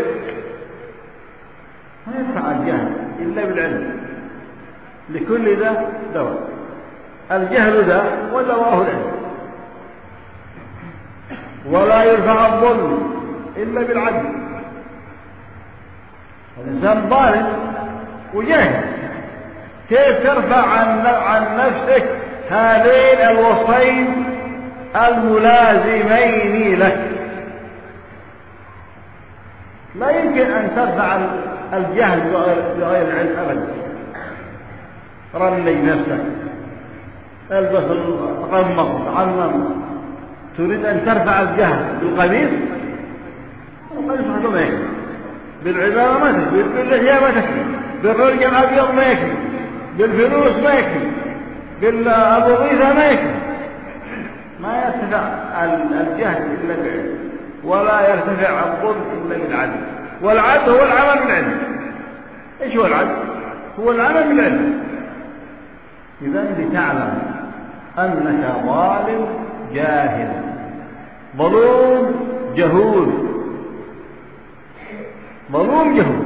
ما يرفع الجهل إلا بالعلم. لكل ذا دواء. الجهل ذا ودواه العلم. ولا يرفع الظلم إلا بالعدل. الإنسان ظالم وجاهل، كيف ترفع عن نفسك هذين الوصفين الملازمين لك؟ لا يمكن أن ترفع الجهل بغير العلم أبدا. رلي نفسك، البس الغمض تعلم. تريد أن ترفع الجهل بالقميص؟ القميص وحده ما يكفي، بالعبارة ما تكفي، باللحية ما تكفي، بالرجل الأبيض ما يكفي، بالفلوس ما يكفي، بالأبوظيفة ما يكفي. ما يرتفع الجهل إلا بالعلم، ولا يرتفع الظلم إلا بالعدل. والعدل هو العمل بالعلم. إيش هو العدل؟ هو العمل بالعلم. إذا لتعلم أنك ظالم جاهل ظلوم جهول. ظلوم جهول،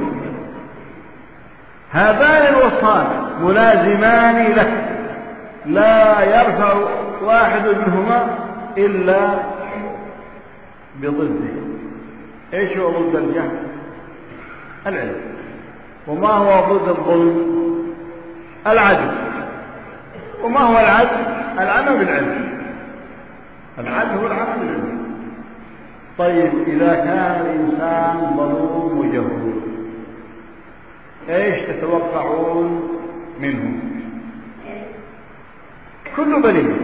هذان الوصفان ملازمان لك، لا يرفع واحد منهما إلا بضده. إيش هو ضد الجهل؟ العلم. وما هو ضد الظلم؟ العدل. وما هو العدل؟ العمل بالعلم. العدل هو العمل بالعلم. طيب إذا كان الإنسان ظلوم وجهول إيش تتوقعون منه؟ كل بلي،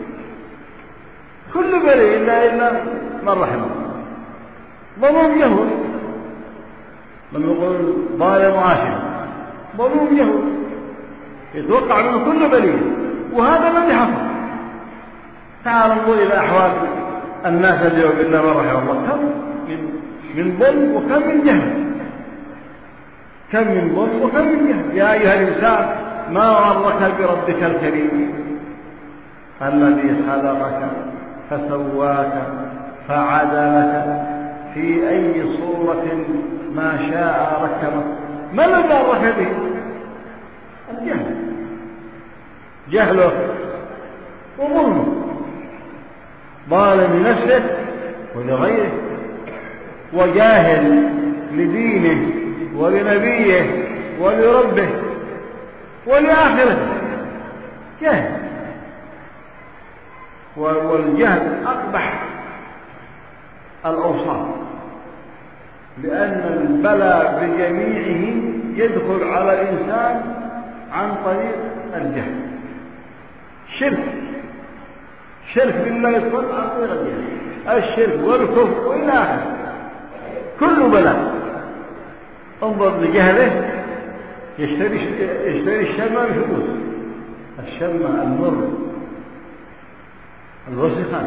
كل بلي إلا إلا من رحمه. ظلوم جهول، لما يقول ظالم عاشر ظلوم جهول، يتوقع منه كل بلي. وهذا الذي حصل. تعالوا انظر إلى أحوال الناس اليوم إلا من رحمه الله. كم من من ظلم وكم من جهل، كم من ظلم وكم من جهل. يا أيها الإنسان ما غرك بربك الكريم الذي خلقك فسواك فعدلك في أي صورة ما شاء ركبك. ما الذي غرك به؟ الجهل، جهله وظلمه، ظالم لنفسه ولغيره، وجاهل لدينه ولنبيه ولربه ولآخرته، جاهل. والجهل أقبح الأوصاف، لأن البلاء بجميعه يدخل على الإنسان عن طريق الجهل. شرك شرك بالله يدخل عن طريق الجهل، الشرك والكفر وإلى آخره، كل بلاء. انظر لجهله يشتري يشتري الشمع بفلوس، الشمع المر الوسخة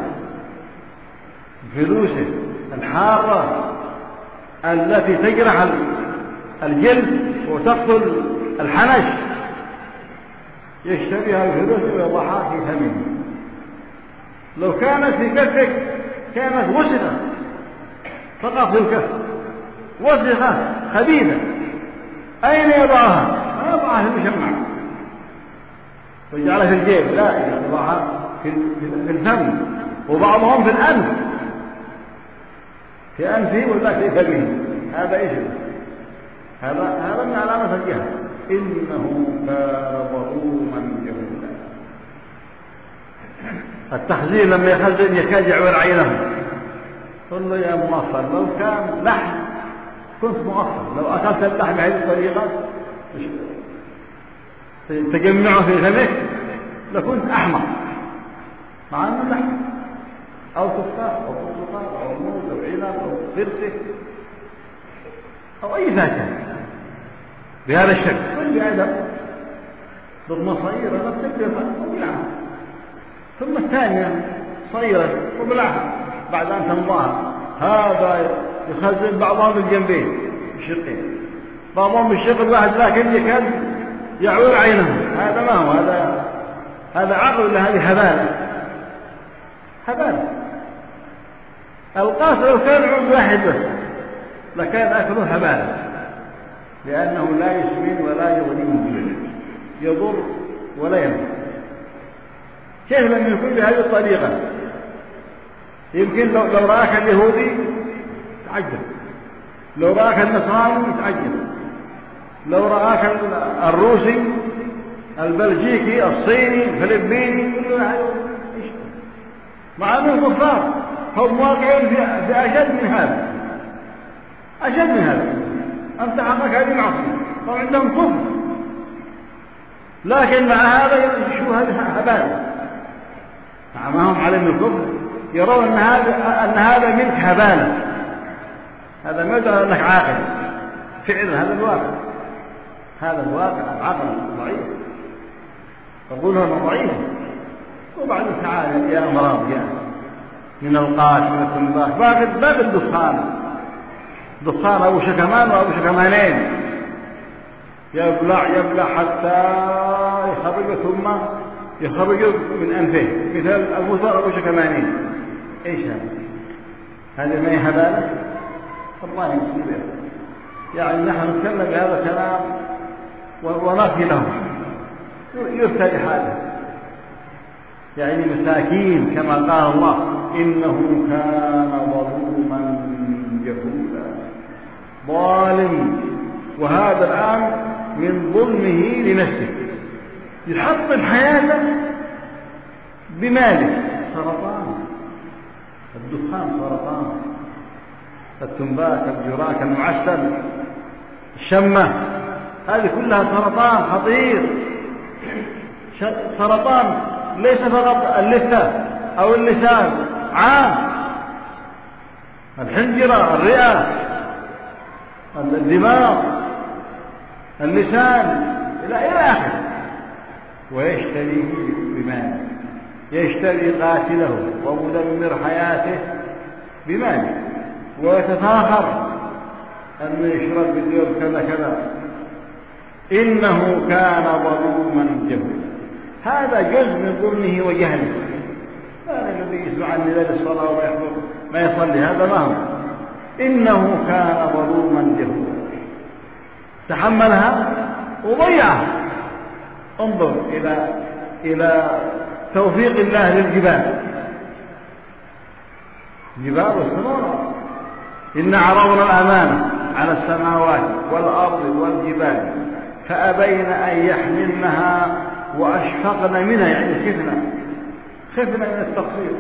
فلوسه الحارة التي تجرح الجلد وتقتل الحنش، يشتريها بفلوسه ويضعها في ثمنه. لو كانت في كفك كانت وسخة فقط في الكف، وسخة خبيثة، أين يضعها؟ ما يضعها في المشمع ويجعلها في الجيب، لا، يضعها في الفم، وبعضهم في الأنف، في أنفه ولا في فمه. هذا إيش؟ هذا هذا من علامة الجهل. إنه كان ظلوما جهولا. التخزين لما يخزن يكاد يعور عينه، قل له يا مغفل لو كان لحم كنت مغفل، لو أكلت اللحم بهذه الطريقة تجمعه في فمك لكنت أحمق، مع أنه لحم أو تفاح أو برتقال أو موز أو عنب أو فرسة أو أي فاكهة بهذا الشكل. كل آدم ضمن صغيرة لا تكبرها وبلعها، ثم الثانية صغيرة وبلعها بعد أن تنضعها. هذا يخزن بعضهم بالجنبين الشقين، بعضهم بالشق الواحد، لكن يكاد يعور عينه. هذا ما هو، هذا هذا عقل ولا هذه هبالة؟ هبالة. القاس لو كان عود واحد بس لكان أكله هبالة، لأنه لا يسمن ولا يغني من جوع، يضر ولا ينفع. كيف لم يكن بهذه الطريقة؟ يمكن لو, لو رآك اليهودي تعجب، لو رآك النصراني تعجب، لو رآك الروسي البلجيكي الصيني الفلبيني كل واحد يشتغل، مع أنهم كفار، هم واقعين في أشد من هذا، أشد من هذا. أنت حقك هذه معصية، طبعا عندهم كفر، لكن مع هذا يشوف هذه هبالة، مع ما هم علم الكفر يرون أن هذا أن هذا منك هبالة، هذا ما يدعى أنك عاقل. فعلا هذا الواقع، هذا الواقع. العقل ضعيف، تقول أنا ضعيف، وبعد تعالى يا أمراض يا من القاش من التنباك، باقي باقي الدخان، دخان أبو شكمان وأبو شكمانين، يبلع يبلع حتى يخرج، ثم يخرج من أنفه مثل المصدر أبو شكمانين. إيش هذا؟ هذه ما هي هبالة؟ الله يصيبه. يعني نحن نتكلم بهذا الكلام ونفي له، يفتى لحاله، يعني مساكين كما قال الله إنه كان ظلوما جهولا، ظالم. وهذا الآن من ظلمه لنفسه، يحطم حياته بماله. سرطان، الدخان سرطان، التنباك الجراك المعسل الشمة، هذه كلها سرطان خطير. سرطان ليس فقط اللثة أو اللسان، عام، الحنجرة، الرئة، الدماغ، اللسان، إلى إلى آخره. ويشتريه بماله، يشتري قاتله ومدمر حياته بماله، ويتفاخر أنه يشرب باليوم كذا كذا إنه كان ظلوما جهولا. هذا جزء من ظلمه وجهله. هذا الذي يسمع النداء للصلاة ويحضر ما يصلي، هذا ما هو. إنه كان ظلوما جهولا، تحملها وضيعها. انظر إلى إلى توفيق الله للجبال، جبال والسماوات. إن عرضنا الأمانة على السماوات والأرض والجبال فأبين أن يحملنها وأشفقن منها، يعني خفنا خفنا من التقصير.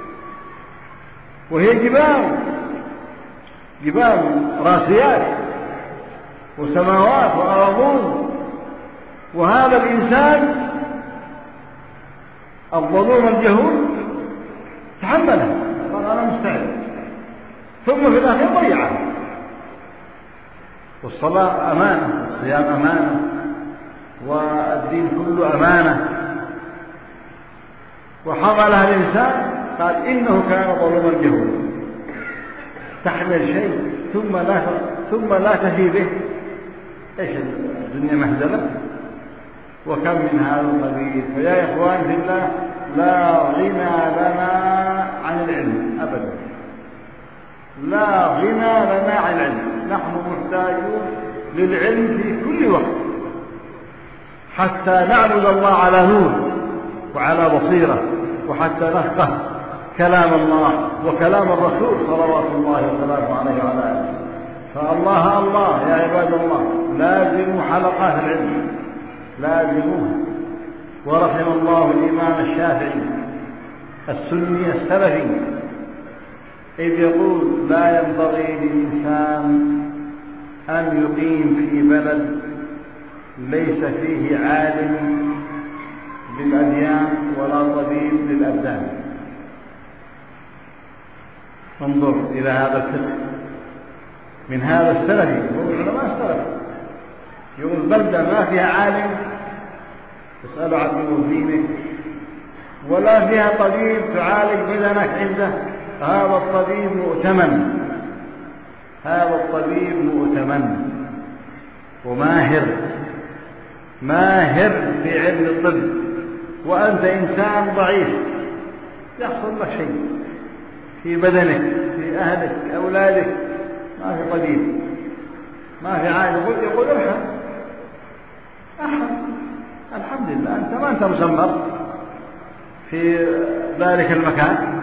وهي جبال جبال راسيات وسماوات وأرضون، وهذا الإنسان الظلوم الجهول تحملها، قال أنا مستعد، ثم في الآخر ضيعها. والصلاة أمانة، والصيام أمانة، والدين كله أمانة، وحملها الإنسان. قال إنه كان ظلوما جهولا. تحمل شيء ثم لا ثم لا تفي به، ايش الدنيا مهزلة. وكم من هذا القبيل. فيا إخوان في الله، لا غنى لنا عن العلم أبدا، لا غنى لنا عن العلم. نحن محتاجون للعلم في كل وقت حتى نعبد الله على نور وعلى بصيرة، وحتى نفقه كلام الله وكلام الرسول صلوات الله وسلامه عليه وعلى آله. فالله الله يا عباد الله، لازموا حلقات العلم، لازموها. ورحم الله الإمام الشافعي السني السلفي إذ يقول: لا ينبغي للإنسان أن يقيم في بلد ليس فيه عالم بالأديان ولا طبيب للأبدان. انظر إلى هذا الفقه من هذا السلفي، هو علماء السلف. يقول: بلدة ما فيها عالم تسأل عن دينك، ولا فيها طبيب تعالج بدنك عنده، هذا الطبيب مؤتمن، هذا الطبيب مؤتمن وماهر، ماهر في علم الطب، وأنت إنسان ضعيف يحصل لك شيء في بدنك، في أهلك، في أولادك، ما في طبيب، ما في عالم. يقول يقول ارحم ارحم، الحمد لله أنت ما أنت مسمر في ذلك المكان،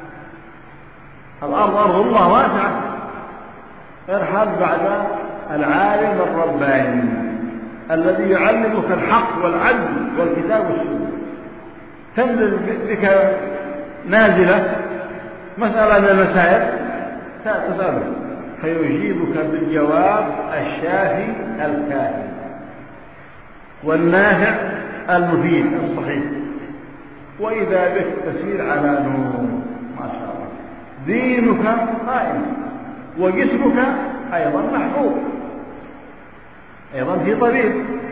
الأرض أرض الله واسعة. ارحل بعد العالم الرباني الذي يعلمك الحق والعدل والكتاب والسنة. تنزل بك نازلة مسألة من المسائل تسأله فيجيبك بالجواب الشافي الكافي والنافع المفيد الصحيح، وإذا بك تسير على نور ما شاء الله. دينك قائم وجسمك أيضا محفوظ، أيضا في طبيب.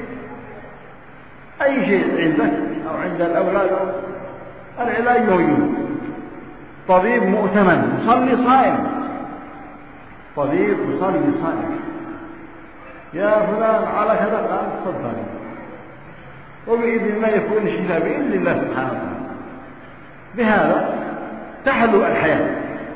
أي شيء عندك أو عند الأولاد العلاج موجود. طبيب مؤتمن، مصلي صائم، طبيب مصلي صائم. يا فلان على كذا، قال تفضل، وبإذن الله يكون الشفاء بإذن الله سبحانه وتعالى. بهذا تحلو الحياة،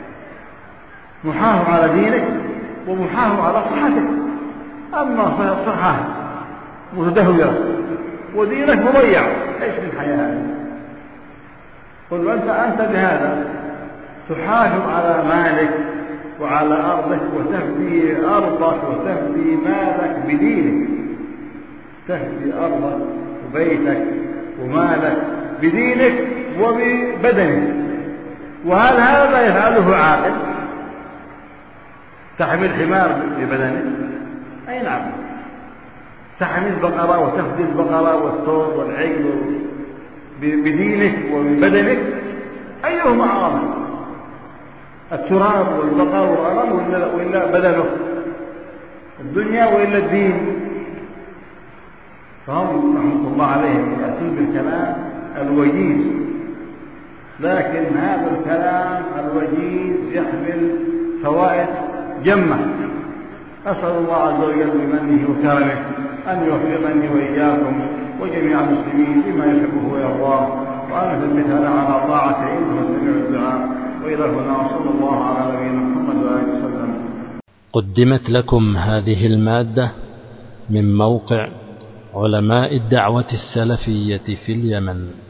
محافظ على دينك ومحافظ على صحتك. أما صحة متدهورة ودينك مضيع، ايش من الحياة هذه؟ قل أنت أنت بهذا تحافظ على مالك وعلى أرضك، وتفدي أرضك وتفدي مالك بدينك، تفدي أرضك وبيتك ومالك بدينك وببدنك. وهل هذا يفعله عاقل؟ تحمل حمار ببدنك؟ أي نعم. تحمل بقرة وتفدي البقرة والثور والعجل بدينك وببدنك؟ أيهما أعظم، التراب والبقر والغنم وإلا بدنه؟ الدنيا وإلا الدين؟ فهم رحمة الله عليهم يأتون بالكلام الوجيز، لكن هذا الكلام الوجيز يحمل فوائد جمة. أسأل الله عز وجل بمنه وكرمه أن يوفقني وإياكم وجميع المسلمين لما يحبه ويرضاه، وأن يثبتنا على طاعته إنه سميع الدعاء. وإلى هنا صلى الله على نبينا محمد وآله وسلم. قدمت لكم هذه المادة من موقع علماء الدعوة السلفية في اليمن.